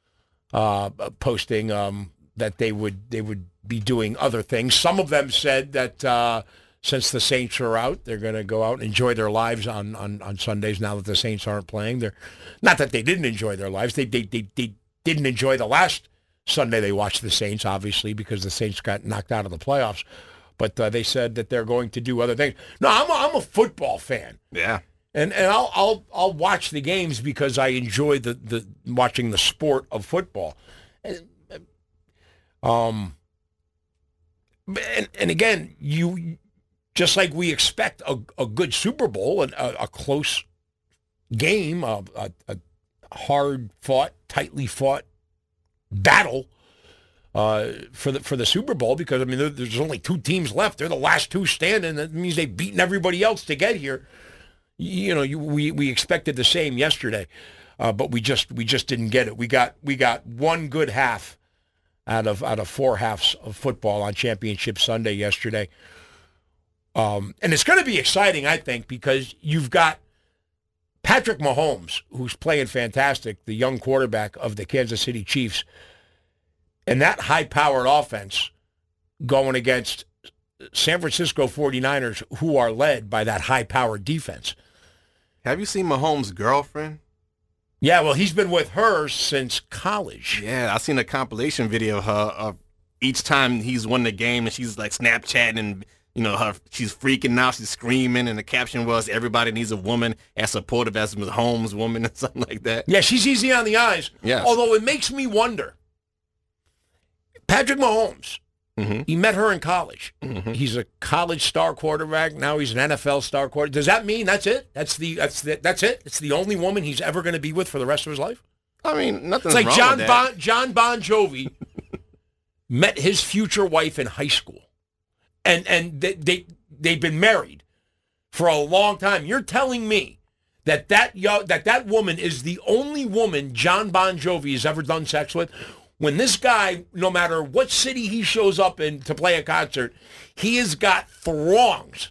posting that they would be doing other things. Some of them said that since the Saints are out, they're going to go out and enjoy their lives on Sundays now that the Saints aren't playing. They're not that they didn't enjoy their lives. They didn't enjoy the last Sunday they watched the Saints, obviously, because the Saints got knocked out of the playoffs. But they said that they're going to do other things. No, I'm a football fan. Yeah. And I'll watch the games because I enjoy the watching the sport of football. And again, you just like we expect a good Super Bowl and a close game, a hard-fought, tightly fought battle for the Super Bowl, because I mean there's only 2 teams left. They're the last 2 standing. That means they've beaten everybody else to get here. You know, we expected the same yesterday, but we just didn't get it. We got one good half out of 4 halves of football on Championship Sunday yesterday. And it's going to be exciting, I think, because you've got Patrick Mahomes, who's playing fantastic, the young quarterback of the Kansas City Chiefs, and that high-powered offense going against San Francisco 49ers, who are led by that high-powered defense. Have you seen Mahomes' girlfriend? Yeah, well, he's been with her since college. Yeah, I seen a compilation video of her of each time he's won the game, and she's like Snapchatting, and you know she's freaking out, she's screaming, and the caption was, "Everybody needs a woman as supportive as Mahomes' woman," or something like that. Yeah, she's easy on the eyes. Yes. Although it makes me wonder. Patrick Mahomes, he met her in college. He's a college star quarterback. Now he's an NFL star quarterback. Does that mean that's it? That's it? It's the only woman he's ever going to be with for the rest of his life? I mean, nothing's wrong with that. John Bon Jovi met his future wife in high school. And they've been married for a long time. You're telling me that woman is the only woman John Bon Jovi has ever done sex with? When this guy, no matter what city he shows up in to play a concert, he has got throngs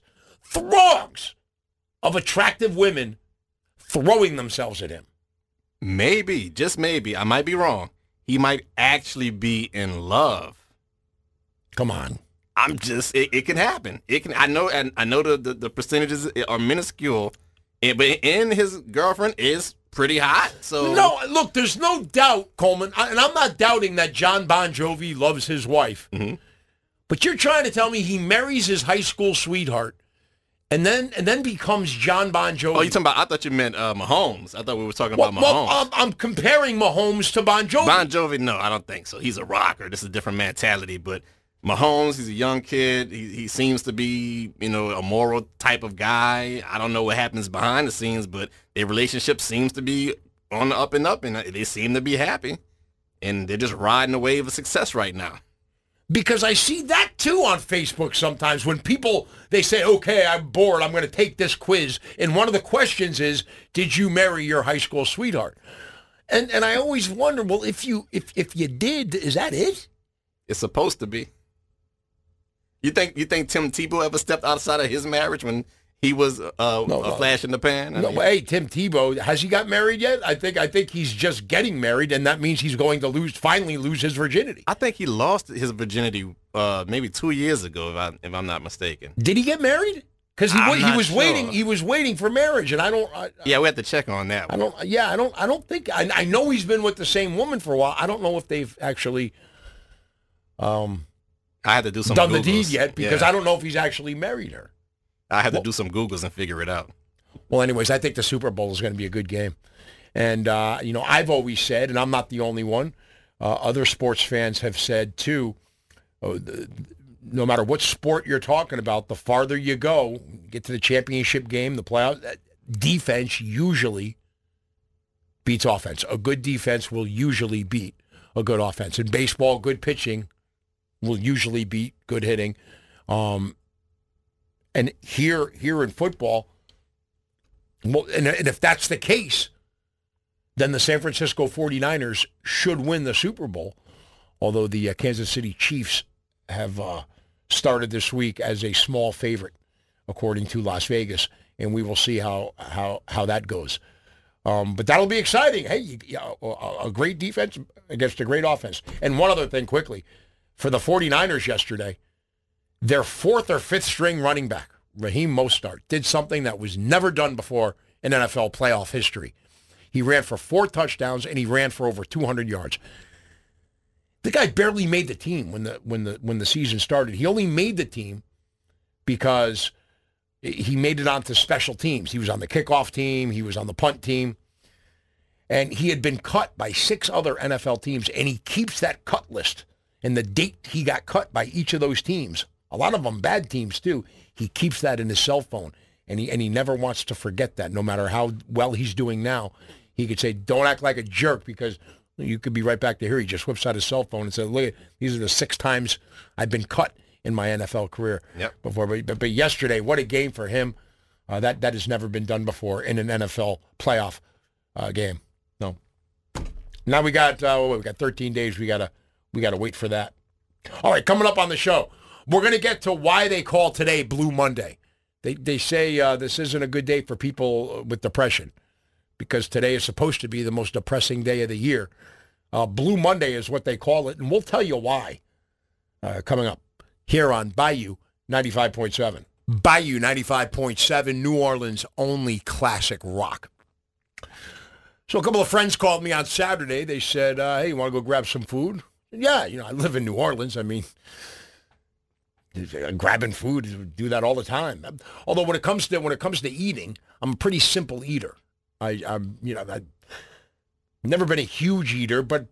of attractive women throwing themselves at him. Maybe, just maybe, I might be wrong. He might actually be in love. Come on. I'm just, it can happen. It can. I know the percentages are minuscule, but his girlfriend is pretty hot. So no, look, there's no doubt, Coleman, and I'm not doubting that John Bon Jovi loves his wife. But you're trying to tell me he marries his high school sweetheart and then becomes John Bon Jovi. Oh, you talking about? I thought you meant Mahomes. I thought we were talking about Mahomes. Well, I'm comparing Mahomes to Bon Jovi. Bon Jovi, no, I don't think so. He's a rocker. This is a different mentality, but Mahomes, he's a young kid. He seems to be, a moral type of guy. I don't know what happens behind the scenes, but their relationship seems to be on the up and up, and they seem to be happy. And they're just riding the wave of success right now. Because I see that too on Facebook sometimes when people, they say, okay, I'm bored, I'm going to take this quiz. And one of the questions is, did you marry your high school sweetheart? And I always wonder, well, if you did, is that it? It's supposed to be. You think Tim Tebow ever stepped outside of his marriage when he was a flash in the pan? Hey, Tim Tebow, has he got married yet? I think he's just getting married, and that means he's going to finally lose his virginity. I think he lost his virginity maybe 2 years ago, if I'm not mistaken. Did he get married? Because he was waiting. He was waiting for marriage, and we have to check on that one. I don't think. I know he's been with the same woman for a while. I don't know if they've actually. I had to do some done Googles. the deed yet because I don't know if he's actually married her. I had to do some Googles and figure it out. Well, anyways, I think the Super Bowl is going to be a good game. And, I've always said, and I'm not the only one, other sports fans have said too, no matter what sport you're talking about, the farther you go, get to the championship game, the playoffs, defense usually beats offense. A good defense will usually beat a good offense. In baseball, good pitching will usually beat good hitting. And here in football, well, and if that's the case, then the San Francisco 49ers should win the Super Bowl, although the Kansas City Chiefs have started this week as a small favorite, according to Las Vegas, and we will see how that goes. But that'll be exciting. Hey, a great defense against a great offense. And one other thing quickly, for the 49ers yesterday, their fourth or fifth string running back, Raheem Mostert, did something that was never done before in NFL playoff history. He ran for 4 touchdowns and he ran for over 200 yards. The guy barely made the team when the season started. He only made the team because he made it onto special teams. He was on the kickoff team. He was on the punt team. And he had been cut by 6 other NFL teams, and he keeps that cut list and the date he got cut by each of those teams. A lot of them bad teams, too. He keeps that in his cell phone, and he never wants to forget that. No matter how well he's doing now, he could say, don't act like a jerk, because you could be right back to here. He just whips out his cell phone and says, look, these are the 6 times I've been cut in my NFL career before. But yesterday, what a game for him. That has never been done before in an NFL playoff game. No. Now we got 13 days. We gotta wait for that. All right, coming up on the show, we're going to get to why they call today Blue Monday. They say this isn't a good day for people with depression because today is supposed to be the most depressing day of the year. Blue Monday is what they call it, and we'll tell you why coming up here on Bayou 95.7. Bayou 95.7, New Orleans' only classic rock. So a couple of friends called me on Saturday. They said, hey, you want to go grab some food? Yeah, I live in New Orleans. I mean, grabbing food, do that all the time. Although when it comes to eating, I'm a pretty simple eater. I've never been a huge eater, but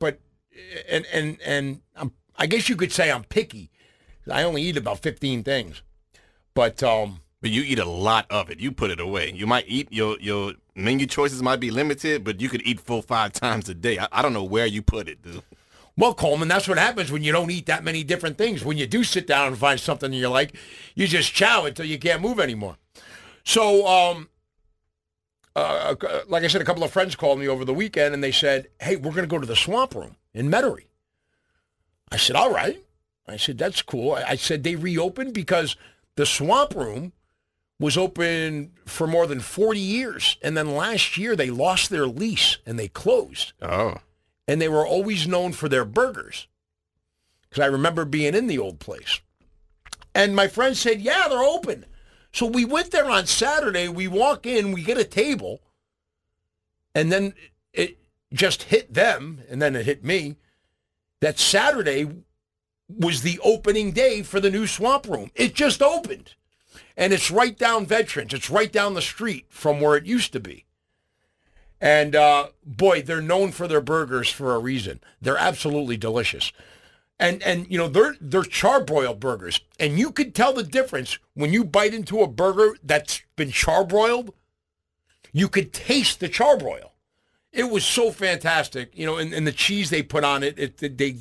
I guess you could say I'm picky. I only eat about 15 things, but you eat a lot of it. You put it away. You might eat your menu choices might be limited, but you could eat 4-5 times a day. I don't know where you put it, dude. Well, Coleman, that's what happens when you don't eat that many different things. When you do sit down and find something you like, you just chow until you can't move anymore. So, like I said, a couple of friends called me over the weekend, and they said, hey, we're going to go to the Swamp Room in Metairie. I said, all right. I said, that's cool. I said, they reopened because the Swamp Room was open for more than 40 years, and then last year they lost their lease, and they closed. Oh. And they were always known for their burgers. Because I remember being in the old place. And my friend said, yeah, they're open. So we went there on Saturday. We walk in, we get a table. And then it just hit them, and then it hit me, that Saturday was the opening day for the new Swamp Room. It just opened. And it's right down Veterans. It's right down the street from where it used to be. And, boy, they're known for their burgers for a reason. They're absolutely delicious. And they're charbroiled burgers. And you could tell the difference when you bite into a burger that's been charbroiled. You could taste the charbroil. It was so fantastic. And the cheese they put on it, they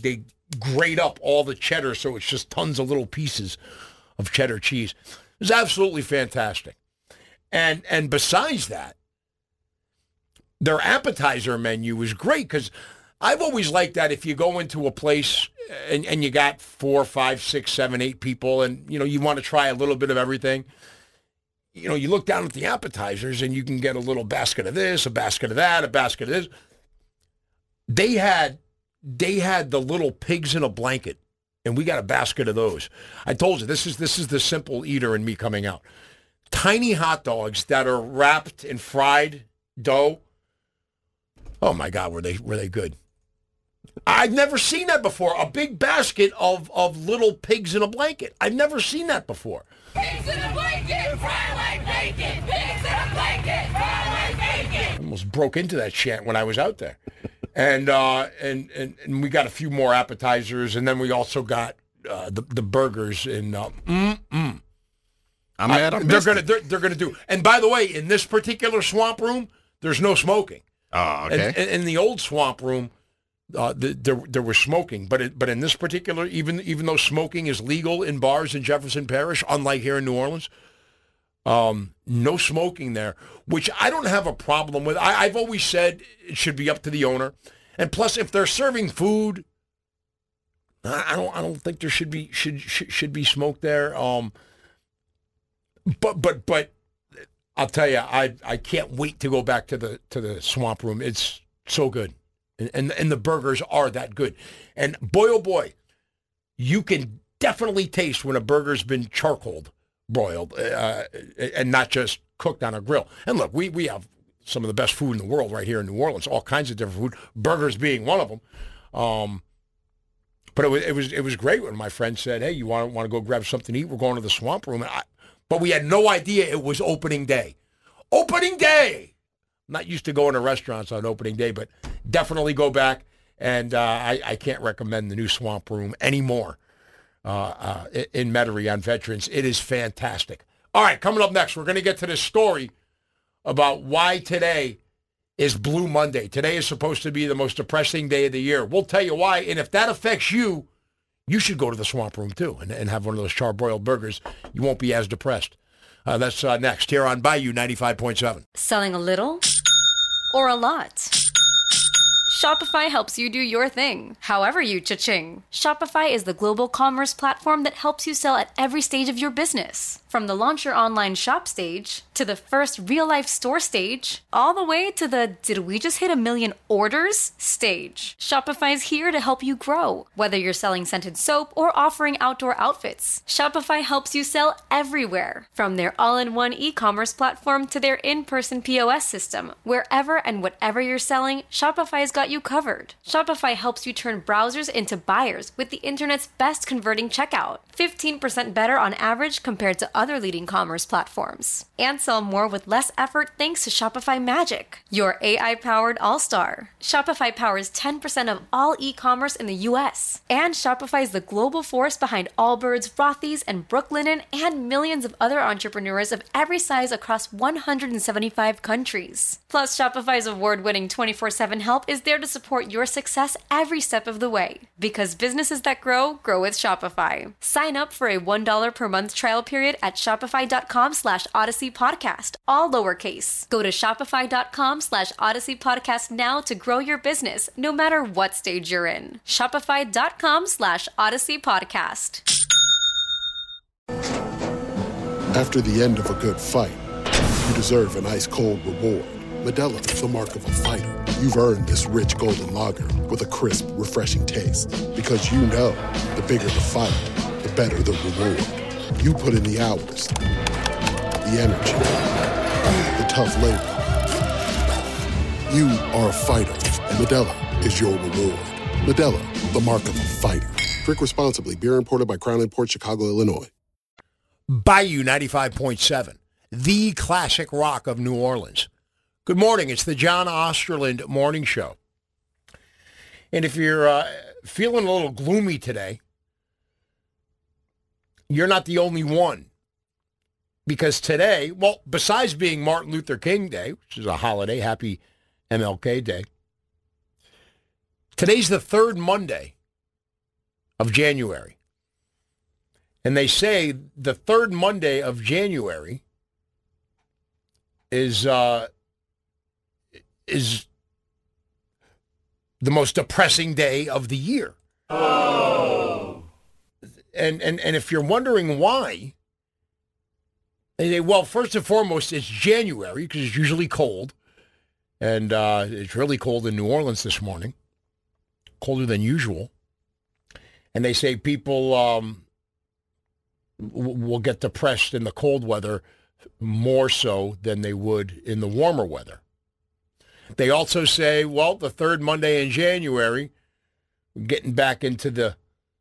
grate up all the cheddar so it's just tons of little pieces of cheddar cheese. It was absolutely fantastic. And besides that, their appetizer menu was great because I've always liked that if you go into a place and you got 4, 5, 6, 7, 8 people and, you want to try a little bit of everything, you look down at the appetizers and you can get a little basket of this, a basket of that, a basket of this. They had the little pigs in a blanket, and we got a basket of those. I told you, this is the simple eater in me coming out. Tiny hot dogs that are wrapped in fried dough. Oh, my God, were they good. I've never seen that before. A big basket of little pigs in a blanket. I've never seen that before. Pigs in a blanket, fry like bacon. Pigs in a blanket, fry like bacon. I almost broke into that chant when I was out there. And we got a few more appetizers, and then we also got the burgers. And I'm mad. They're gonna do. And by the way, in this particular swamp room, there's no smoking. Oh, okay. And in the old swamp room, there was smoking, but in this particular, even though smoking is legal in bars in Jefferson Parish, unlike here in New Orleans, no smoking there, which I don't have a problem with. I've always said it should be up to the owner, and plus, if they're serving food, I don't think there should be smoke there. But I'll tell you, I can't wait to go back to the swamp room. It's so good. And the burgers are that good. And boy, oh boy, you can definitely taste when a burger's been charcoaled, broiled, and not just cooked on a grill. And look, we have some of the best food in the world right here in New Orleans, all kinds of different food, burgers being one of them. But it was great when my friend said, hey, you want to go grab something to eat? We're going to the swamp room. But we had no idea it was opening day. Opening day! I'm not used to going to restaurants on opening day, but definitely go back. And I can't recommend the new swamp room anymore in Metairie on Veterans. It is fantastic. All right, coming up next, we're going to get to this story about why today is Blue Monday. Today is supposed to be the most depressing day of the year. We'll tell you why. And if that affects you, you should go to the swamp room, too, and have one of those charbroiled burgers. You won't be as depressed. That's next here on Bayou 95.7. Selling a little or a lot? Shopify helps you do your thing, however you cha-ching. Shopify is the global commerce platform that helps you sell at every stage of your business. From the launch your online shop stage, to the first real-life store stage, all the way to the did we just hit 1 million orders stage. Shopify's here to help you grow. Whether you're selling scented soap or offering outdoor outfits, Shopify helps you sell everywhere. From their all-in-one e-commerce platform to their in-person POS system, wherever and whatever you're selling, Shopify's got you covered. Shopify helps you turn browsers into buyers with the internet's best converting checkout. 15% better on average compared to other leading commerce platforms. And sell more with less effort thanks to Shopify Magic, your AI-powered all-star. Shopify powers 10% of all e-commerce in the U.S. And Shopify is the global force behind Allbirds, Rothy's, and Brooklinen, and millions of other entrepreneurs of every size across 175 countries. Plus, Shopify's award-winning 24/7 help is there to support your success every step of the way. Because businesses that grow, grow with Shopify. Sign up for a $1 per month trial period at shopify.com/Odyssey Podcast, all lowercase. Go to shopify.com/Odyssey Podcast now to grow your business, no matter what stage you're in. Shopify.com/Odyssey Podcast. After the end of a good fight, you deserve an ice-cold reward. Modelo is the mark of a fighter. You've earned this rich golden lager with a crisp, refreshing taste. Because you know, the bigger the fight, the better the reward. You put in the hours, the energy, the tough labor. You are a fighter, and Modelo is your reward. Modelo, the mark of a fighter. Drink responsibly. Beer imported by Crown Imports, Chicago, Illinois. Bayou 95.7, the classic rock of New Orleans. Good morning. It's the John Osterland Morning Show. And if you're feeling a little gloomy today, you're not the only one. Because today, well, besides being Martin Luther King Day, which is a holiday, happy MLK Day, today's the third Monday of January. And they say the third Monday of January is the most depressing day of the year. Oh. And if you're wondering why, they say, well, first and foremost, it's January because it's usually cold. And it's really cold in New Orleans this morning, colder than usual. And they say people will get depressed in the cold weather more so than they would in the warmer weather. They also say, well, the third Monday in January, getting back into the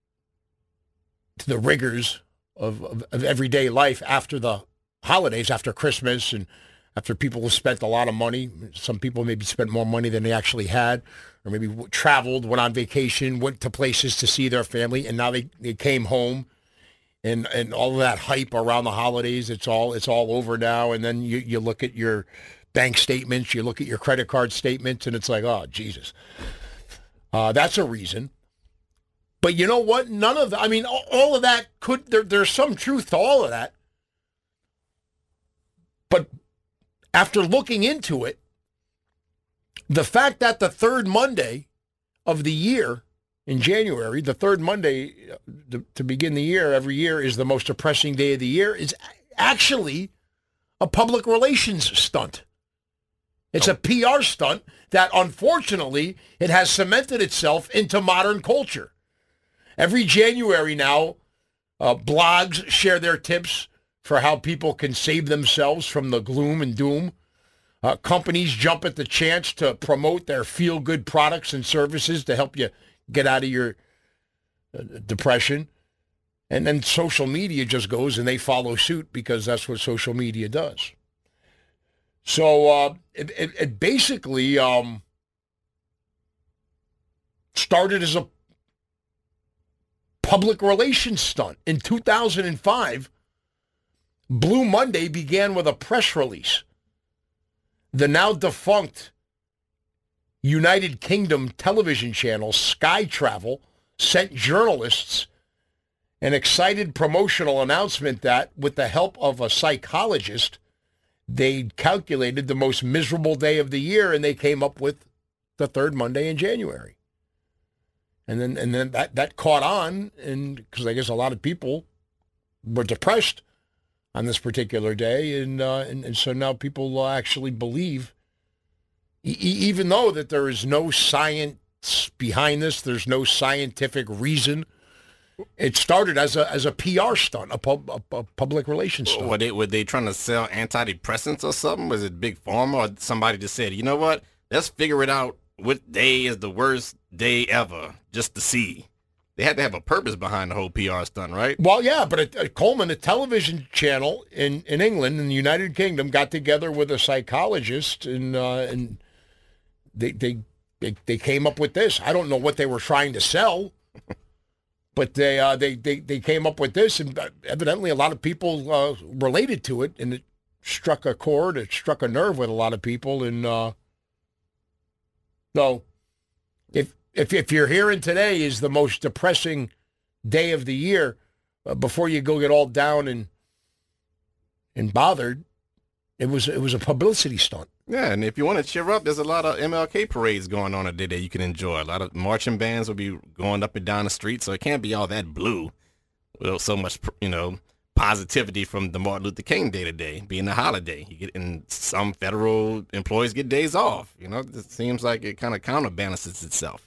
rigors of everyday life after the holidays, after Christmas, and after people have spent a lot of money. Some people maybe spent more money than they actually had, or maybe traveled, went on vacation, went to places to see their family, and now they came home. And all of that hype around the holidays, it's all over now. And then you look at your bank statements, you look at your credit card statements, and it's like, oh, Jesus. That's a reason. But you know what? None of that, I mean, all of that there's some truth to all of that. But after looking into it, the fact that the third Monday of the year in January, the third Monday to begin the year every year is the most depressing day of the year is actually a public relations stunt. It's a PR stunt that, unfortunately, it has cemented itself into modern culture. Every January now, blogs share their tips for how people can save themselves from the gloom and doom. Companies jump at the chance to promote their feel-good products and services to help you get out of your depression. And then social media just goes and they follow suit because that's what social media does. So it basically started as a public relations stunt. In 2005, Blue Monday began with a press release. The now defunct United Kingdom television channel Sky Travel sent journalists an excited promotional announcement that, with the help of a psychologist, they calculated the most miserable day of the year, and they came up with the third Monday in January. And then that caught on, and because I guess a lot of people were depressed on this particular day, and so now people actually believe, even though that there is no science behind this, there's no scientific reason. It started as a PR stunt, a public relations stunt. Were they trying to sell antidepressants or something? Was it Big Pharma, or somebody just said, you know what, let's figure it out what day is the worst day ever, just to see? They had to have a purpose behind the whole PR stunt, right? Well, yeah, but at Coleman, a television channel in England, in the United Kingdom, got together with a psychologist, and they came up with this. I don't know what they were trying to sell, but they came up with this, and evidently a lot of people related to it, and it struck a chord, it struck a nerve with a lot of people, and so if you're hearing today is the most depressing day of the year, before you go get all down and bothered, it was a publicity stunt. Yeah, and if you want to cheer up, there's a lot of MLK parades going on today that you can enjoy. A lot of marching bands will be going up and down the street, so it can't be all that blue. Well, so much, positivity from the Martin Luther King Day today, being a holiday. And some federal employees get days off. It seems like it kind of counterbalances itself.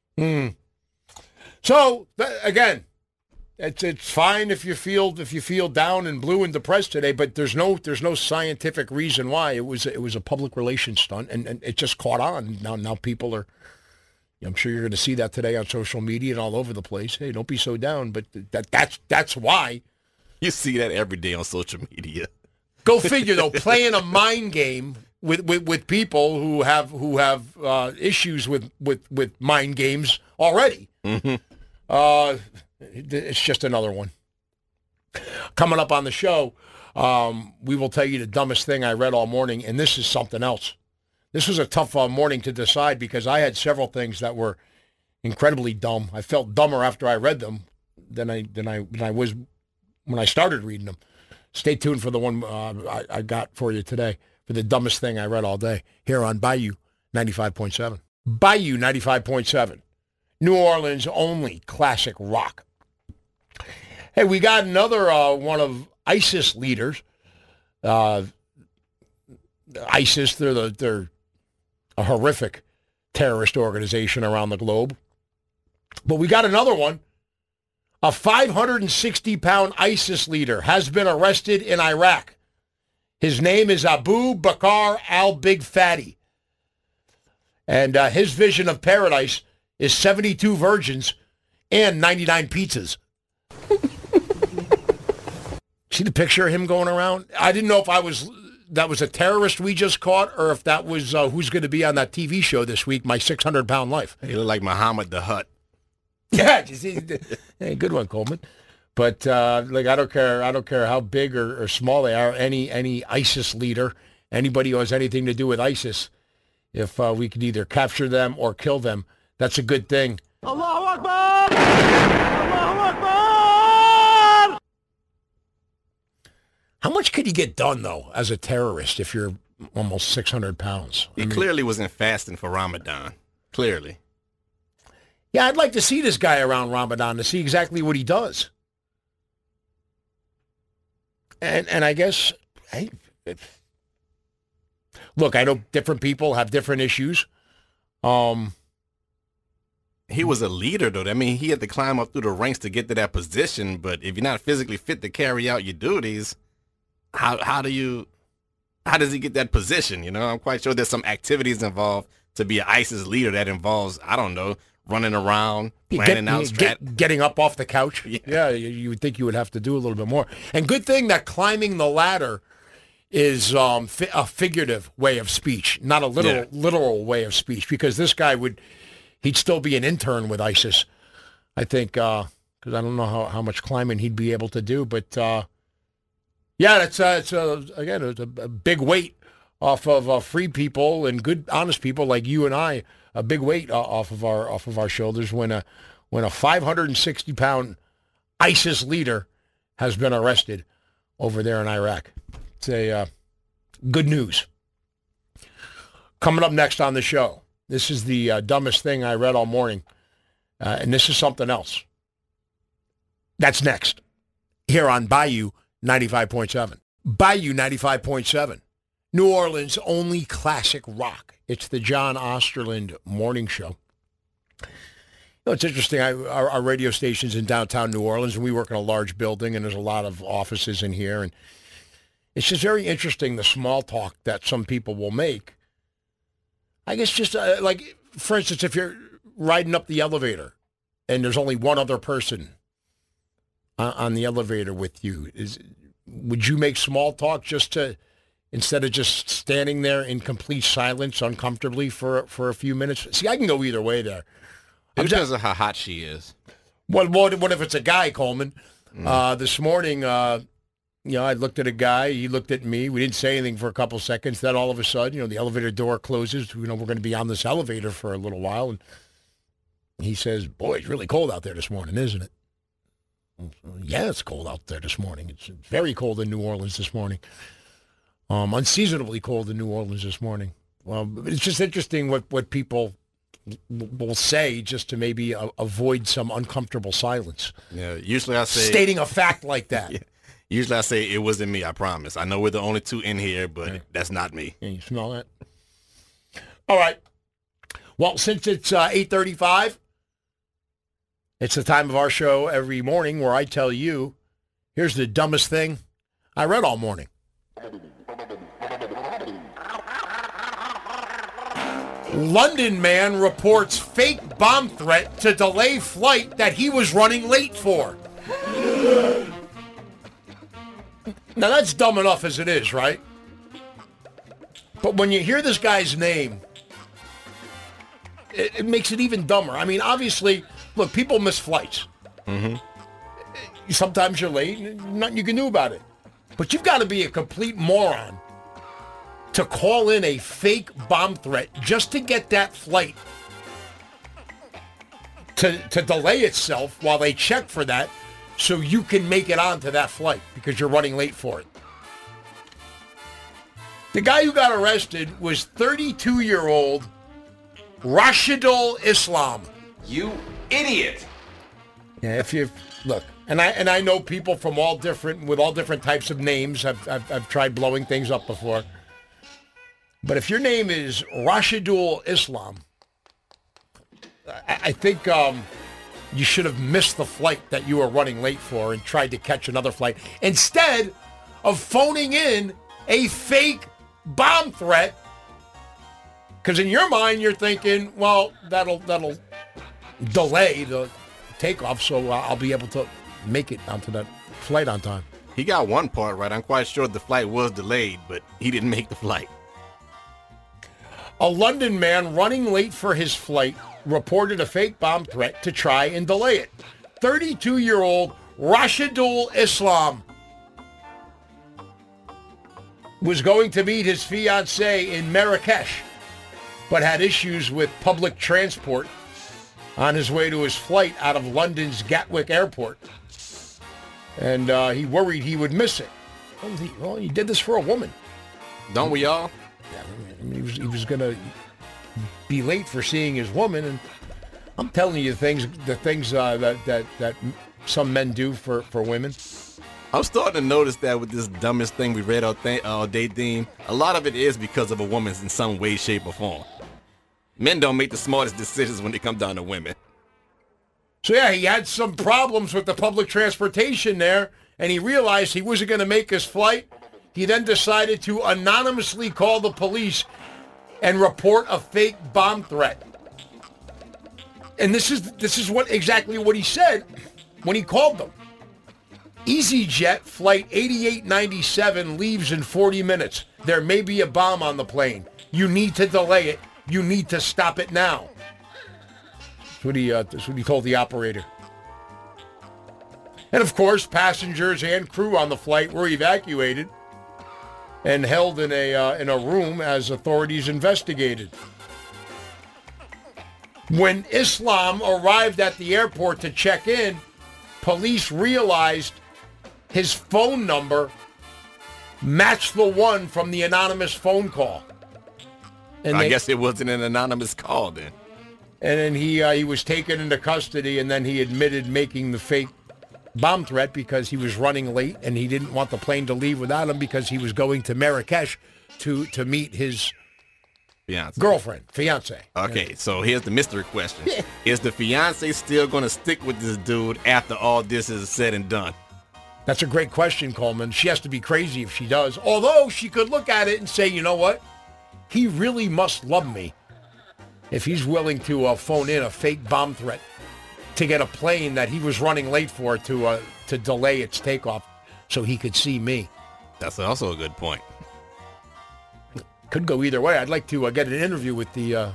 So again, it's fine if you feel down and blue and depressed today, but there's no scientific reason why. It was a public relations stunt, and it just caught on. Now people are. I'm sure you're going to see that today on social media and all over the place. Hey, don't be so down, but that's why. You see that every day on social media. Go figure, though. Playing a mind game with people who have issues with mind games already. Mm-hmm. It's just another one. Coming up on the show, we will tell you the dumbest thing I read all morning, and this is something else. This was a tough morning to decide because I had several things that were incredibly dumb. I felt dumber after I read them than I was when I started reading them. Stay tuned for the one I got for you today, for the dumbest thing I read all day, here on Bayou 95.7. Bayou 95.7, New Orleans' only classic rock. Hey, we got another one of ISIS leaders. ISIS, they're a horrific terrorist organization around the globe. But we got another one. A 560-pound ISIS leader has been arrested in Iraq. His name is Abu Bakr al-Big Fatty. And his vision of paradise is 72 virgins and 99 pizzas. See the picture of him going around? I didn't know if that was a terrorist we just caught, or if that was who's going to be on that TV show this week, My 600-Pound Life. He looked like Muhammad the Hutt. Yeah, hey, good one, Coleman. But I don't care how big or small they are. Any ISIS leader, anybody who has anything to do with ISIS, if we could either capture them or kill them, that's a good thing. Allahu Akbar! Allahu Akbar! How much could you get done, though, as a terrorist if you're almost 600 pounds? He clearly wasn't fasting for Ramadan. Clearly. Yeah, I'd like to see this guy around Ramadan to see exactly what he does. And I guess, hey, look, I know different people have different issues. He was a leader, though. I mean, he had to climb up through the ranks to get to that position. But if you're not physically fit to carry out your duties, how does he get that position? You know, I'm quite sure there's some activities involved to be an ISIS leader that involves, I don't know, running around, planning out getting up off the couch. Yeah, you would think you would have to do a little bit more. And good thing that climbing the ladder is a figurative way of speech, not a literal way of speech, because this guy he'd still be an intern with ISIS, I think, because I don't know how much climbing he'd be able to do. But, yeah, it's a big weight off of free people and good, honest people like you and I, a big weight off of our shoulders when a 560-pound ISIS leader has been arrested over there in Iraq. It's a good news. Coming up next on the show, this is the dumbest thing I read all morning, and this is something else. That's next here on Bayou 95.7. Bayou 95.7. New Orleans' only classic rock. It's the John Osterland Morning Show. You know, it's interesting. Our radio station's in downtown New Orleans, and we work in a large building, and there's a lot of offices in here. And it's just very interesting, the small talk that some people will make. I guess just like, for instance, if you're riding up the elevator and there's only one other person on the elevator with you, would you make small talk just to... instead of just standing there in complete silence uncomfortably for a few minutes? See, I can go either way there. It depends on how hot she is. What if it's a guy, Coleman? This morning, I looked at a guy. He looked at me. We didn't say anything for a couple seconds. Then all of a sudden, the elevator door closes. We're going to be on this elevator for a little while. And he says, boy, it's really cold out there this morning, isn't it? Yeah, it's cold out there this morning. It's very cold in New Orleans this morning. Unseasonably cold in New Orleans this morning. Well, it's just interesting what people will say just to maybe avoid some uncomfortable silence. Yeah, usually I say... stating a fact like that. Yeah. Usually I say, it wasn't me, I promise. I know we're the only two in here, but that's not me. Yeah, you smell that? All right. Well, since it's 8:35, it's the time of our show every morning where I tell you, here's the dumbest thing I read all morning. London man reports fake bomb threat to delay flight that he was running late for. Now, that's dumb enough as it is, right? But when you hear this guy's name, it makes it even dumber. I mean, obviously, look, people miss flights. Mm-hmm. Sometimes you're late, and nothing you can do about it. But you've got to be a complete moron to call in a fake bomb threat just to get that flight to delay itself while they check for that so you can make it onto that flight because you're running late for it. The guy who got arrested was 32-year-old Rashidul Islam. You idiot. Yeah, if you look, and I know people from all different types of names. I've tried blowing things up before. But if your name is Rashidul Islam, I think you should have missed the flight that you were running late for and tried to catch another flight instead of phoning in a fake bomb threat. Because in your mind, you're thinking, well, that'll delay the takeoff, so I'll be able to make it onto that flight on time. He got one part right. I'm quite sure the flight was delayed, but he didn't make the flight. A London man running late for his flight reported a fake bomb threat to try and delay it. 32-year-old Rashidul Islam was going to meet his fiancée in Marrakesh, but had issues with public transport on his way to his flight out of London's Gatwick Airport. And he worried he would miss it. Well, he did this for a woman. Don't we all? Yeah, I mean, he was going to be late for seeing his woman, and I'm telling you the things that some men do for women. I'm starting to notice that with this dumbest thing we read all day, Dean, a lot of it is because of a woman in some way, shape, or form. Men don't make the smartest decisions when they come down to women. So yeah, he had some problems with the public transportation there, and he realized he wasn't going to make his flight. He then decided to anonymously call the police and report a fake bomb threat. And this is exactly what he said when he called them. EasyJet flight 8897 leaves in 40 minutes. There may be a bomb on the plane. You need to delay it. You need to stop it now. That's what he told the operator. And of course, passengers and crew on the flight were evacuated and held in a room as authorities investigated. When Islam arrived at the airport to check in, police realized his phone number matched the one from the anonymous phone call. And I guess it wasn't an anonymous call then. And then he was taken into custody, and then he admitted making the fake bomb threat because he was running late and he didn't want the plane to leave without him because he was going to Marrakesh to meet his fiance. Okay, so here's the mystery question. Is the fiance still going to stick with this dude after all this is said and done? That's a great question, Coleman. She has to be crazy if she does. Although she could look at it and say, you know what? He really must love me if he's willing to phone in a fake bomb threat to get a plane that he was running late for to delay its takeoff so he could see me. That's also a good point. Could go either way. I'd like to get an interview with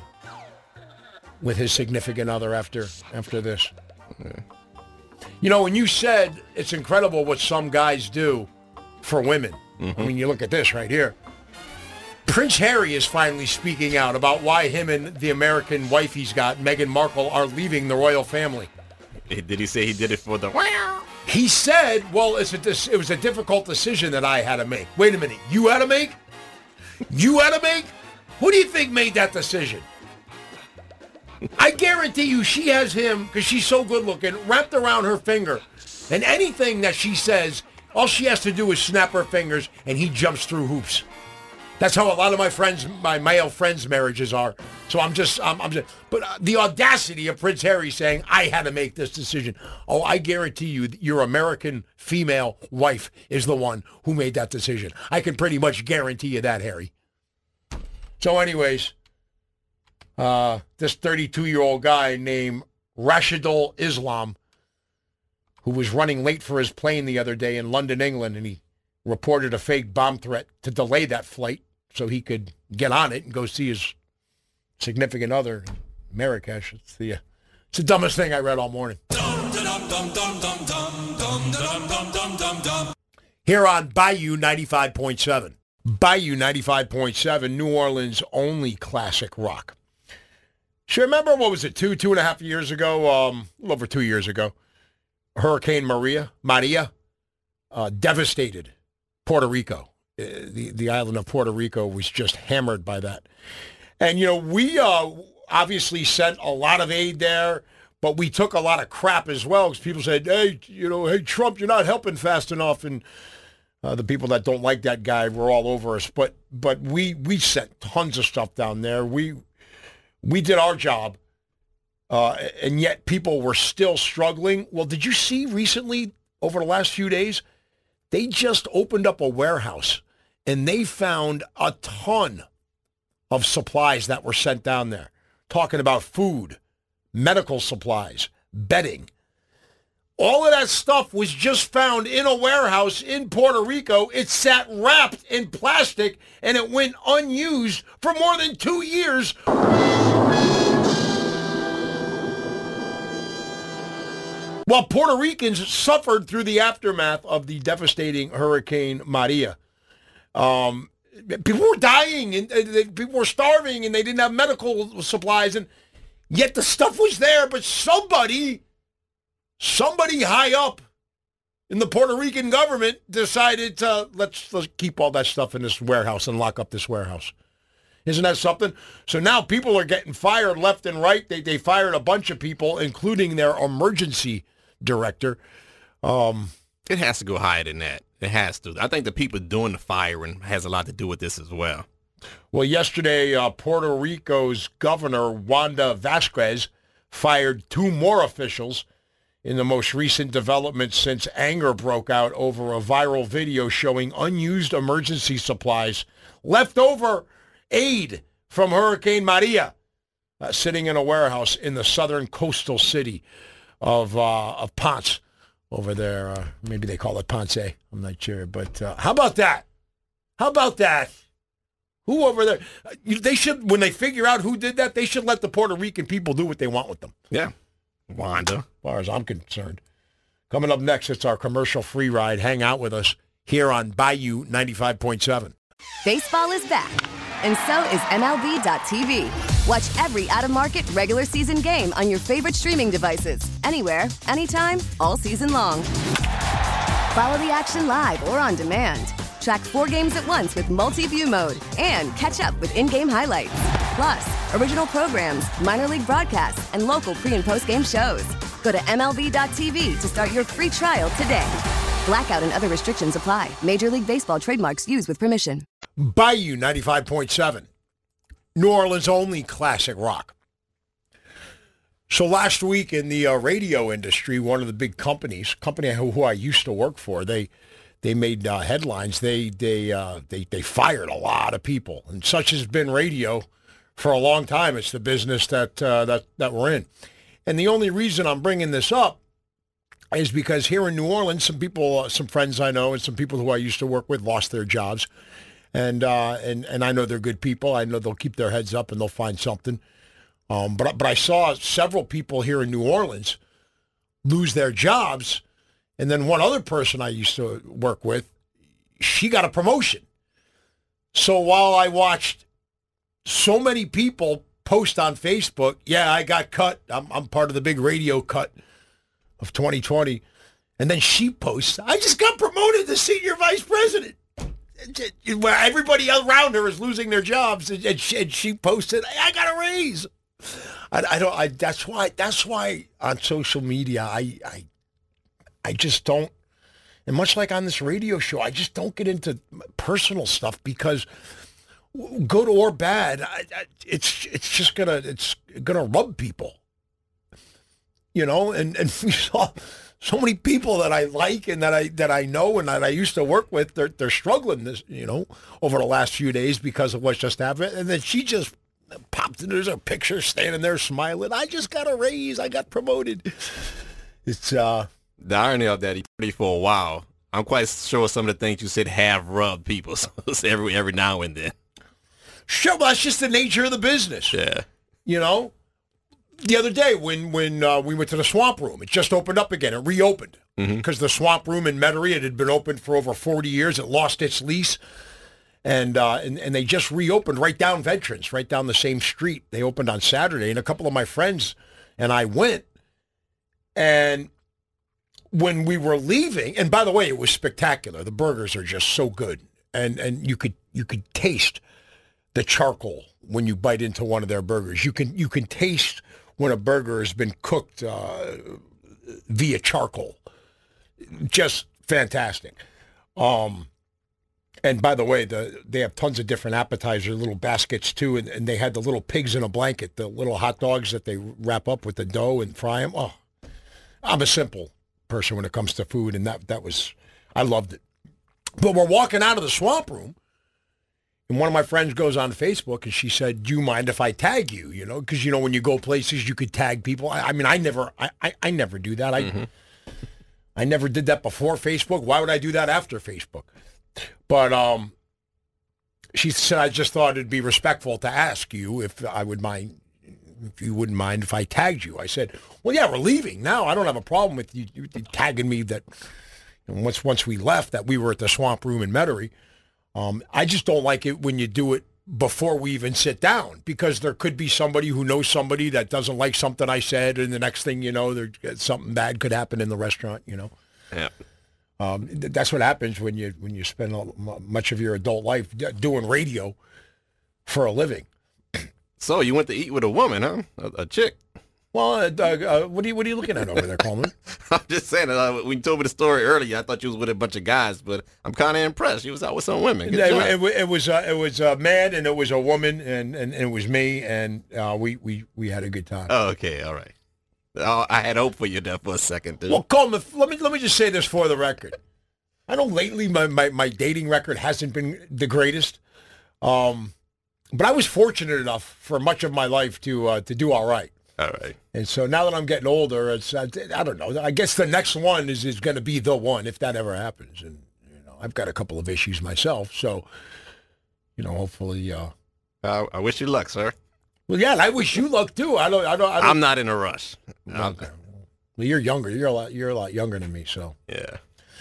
his significant other after this. Okay. You know, when you said it's incredible what some guys do for women, I mean, you look at this right here. Prince Harry is finally speaking out about why him and the American wife he's got, Meghan Markle, are leaving the royal family. Did he say he did it for the... He said, well, it was a difficult decision that I had to make. Wait a minute. You had to make? You had to make? Who do you think made that decision? I guarantee you she has him, because she's so good looking, wrapped around her finger. And anything that she says, all she has to do is snap her fingers and he jumps through hoops. That's how a lot of my male friends' marriages are. So I'm just, but the audacity of Prince Harry saying, I had to make this decision. Oh, I guarantee you your American female wife is the one who made that decision. I can pretty much guarantee you that, Harry. So anyways, this 32-year-old guy named Rashidul Islam, who was running late for his plane the other day in London, England, and he reported a fake bomb threat to delay that flight so he could get on it and go see his significant other in Marrakesh. It's the dumbest thing I read all morning. Here on Bayou 95.7. Bayou 95.7, New Orleans' only classic rock. So remember, what was it, 2.5 years ago, a little over 2 years ago, Hurricane Maria devastated Puerto Rico. The island of Puerto Rico was just hammered by that. And, we obviously sent a lot of aid there, but we took a lot of crap as well because people said, hey, hey, Trump, you're not helping fast enough. And the people that don't like that guy were all over us. But we sent tons of stuff down there. We did our job, and yet people were still struggling. Well, did you see recently, over the last few days, they just opened up a warehouse, and they found a ton of supplies that were sent down there, talking about food, medical supplies, bedding. All of that stuff was just found in a warehouse in Puerto Rico. It sat wrapped in plastic, and it went unused for more than 2 years. While Puerto Ricans suffered through the aftermath of the devastating Hurricane Maria. People were dying, and people were starving, and they didn't have medical supplies, and yet the stuff was there, but somebody high up in the Puerto Rican government decided to let's keep all that stuff in this warehouse and lock up this warehouse. Isn't that something? So now people are getting fired left and right. They fired a bunch of people, including their emergency director. It has to go higher than that. It has to. I think the people doing the firing has a lot to do with this as well. Well, yesterday, Puerto Rico's governor, Wanda Vasquez, fired 2 more officials in the most recent development since anger broke out over a viral video showing unused emergency supplies, leftover aid from Hurricane Maria, sitting in a warehouse in the southern coastal city of Ponce over there. Maybe they call it Ponce. I'm not sure. But how about that? How about that? Who over there? They should, when they figure out who did that, they should let the Puerto Rican people do what they want with them. Yeah. Wanda. As far as I'm concerned. Coming up next, it's our commercial-free ride. Hang out with us here on Bayou 95.7. Baseball is back, and so is MLB.tv. Watch every out-of-market regular season game on your favorite streaming devices, anywhere, anytime, all season long. Follow the action live or on demand. Track 4 games at once with multi-view mode and catch up with in-game highlights. Plus, original programs, minor league broadcasts, and local pre- and post-game shows. Go to MLB.tv to start your free trial today. Blackout and other restrictions apply. Major League Baseball trademarks used with permission. Bayou 95.7. New Orleans' only classic rock. So last week in the radio industry, one of the big company who I used to work for, they made headlines. They fired a lot of people, and such has been radio for a long time. It's the business that we're in, and the only reason I'm bringing this up is because here in New Orleans, some people, some friends I know, and some people who I used to work with lost their jobs, and I know they're good people. I know they'll keep their heads up and they'll find something. But I saw several people here in New Orleans lose their jobs. And then one other person I used to work with, she got a promotion. So while I watched so many people post on Facebook, yeah, I got cut. I'm part of the big radio cut of 2020. And then she posts, I just got promoted to senior vice president. Where everybody around her is losing their jobs. And she posted, I got a raise. That's why on social media, I just don't, and much like on this radio show, I just don't get into personal stuff because good or bad, it's gonna rub people, and we saw so many people that I like and that I know and that I used to work with, they're struggling this, over the last few days because of what's just happened. And then she just popped in, there's a picture standing there smiling. I just got a raise. I got promoted. It's the irony of that, for a while, I'm quite sure some of the things you said have rubbed people. So it's every now and then. Sure, well, that's just the nature of the business. Yeah. The other day when we went to the Swamp Room, it just opened up again. It reopened because the Swamp Room in Metairie, it had been open for over 40 years. It lost its lease. And they just reopened right down Veterans, right down the same street. They opened on Saturday, and a couple of my friends and I went. And when we were leaving, and by the way, it was spectacular. The burgers are just so good, and you could taste the charcoal when you bite into one of their burgers. You can taste when a burger has been cooked via charcoal. Just fantastic. And by the way, they have tons of different appetizer, little baskets too, and they had the little pigs in a blanket, the little hot dogs that they wrap up with the dough and fry them. Oh, I'm a simple person when it comes to food, and that was, I loved it. But we're walking out of the Swamp Room, and one of my friends goes on Facebook, and she said, "Do you mind if I tag you?" You know, because when you go places, you could tag people. I mean, I never do that. I never did that before Facebook. Why would I do that after Facebook? But she said, I just thought it'd be respectful to ask you if you wouldn't mind if I tagged you. I said, well, yeah, we're leaving now. I don't have a problem with you tagging me that once we left that we were at the Swamp Room in Metairie. I just don't like it when you do it before we even sit down, because there could be somebody who knows somebody that doesn't like something I said, and the next thing you know, something bad could happen in the restaurant, Yeah. That's what happens when you spend much of your adult life doing radio for a living. So you went to eat with a woman, huh? A chick. Well, what are you looking at over there, Coleman? I'm just saying, when you told me the story earlier, I thought you was with a bunch of guys, but I'm kind of impressed. You was out with some women. Good job. It was a man, and it was a woman, and it was me, and we had a good time. Oh, okay, all right. Oh, I had hope for you there for a second, dude. Well, Coleman, let me just say this for the record. I know lately my dating record hasn't been the greatest, but I was fortunate enough for much of my life to do all right. All right. And so now that I'm getting older, it's I don't know. I guess the next one is going to be the one if that ever happens. And I've got a couple of issues myself, so hopefully. I wish you luck, sir. Well, yeah, and I wish you luck too. I'm not in a rush. Okay. Well, you're younger. You're a lot younger than me, so. Yeah.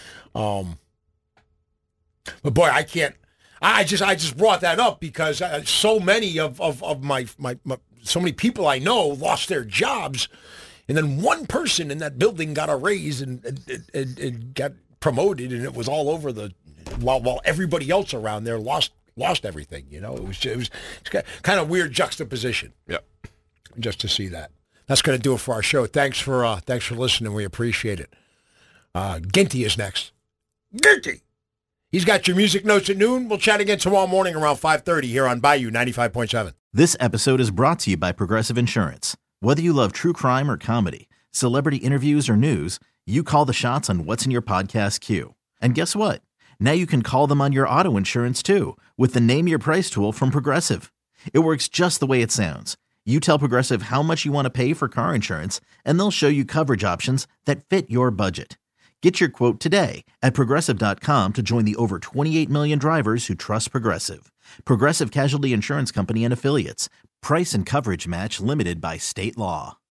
But boy, I can't. I just brought that up because so many of my so many people I know lost their jobs, and then one person in that building got a raise and got promoted, and it was all over while everybody else around there lost everything. It was kind of weird juxtaposition. Yeah. Just to see that. That's going to do it for our show. Thanks for listening. We appreciate it. Ginty is next. Ginty. He's got your music notes at noon. We'll chat again tomorrow morning around 5:30 here on Bayou 95.7. This episode is brought to you by Progressive Insurance. Whether you love true crime or comedy, celebrity interviews or news, you call the shots on what's in your podcast queue. And guess what? Now you can call them on your auto insurance too with the Name Your Price tool from Progressive. It works just the way it sounds. You tell Progressive how much you want to pay for car insurance, and they'll show you coverage options that fit your budget. Get your quote today at Progressive.com to join the over 28 million drivers who trust Progressive. Progressive Casualty Insurance Company and Affiliates. Price and coverage match limited by state law.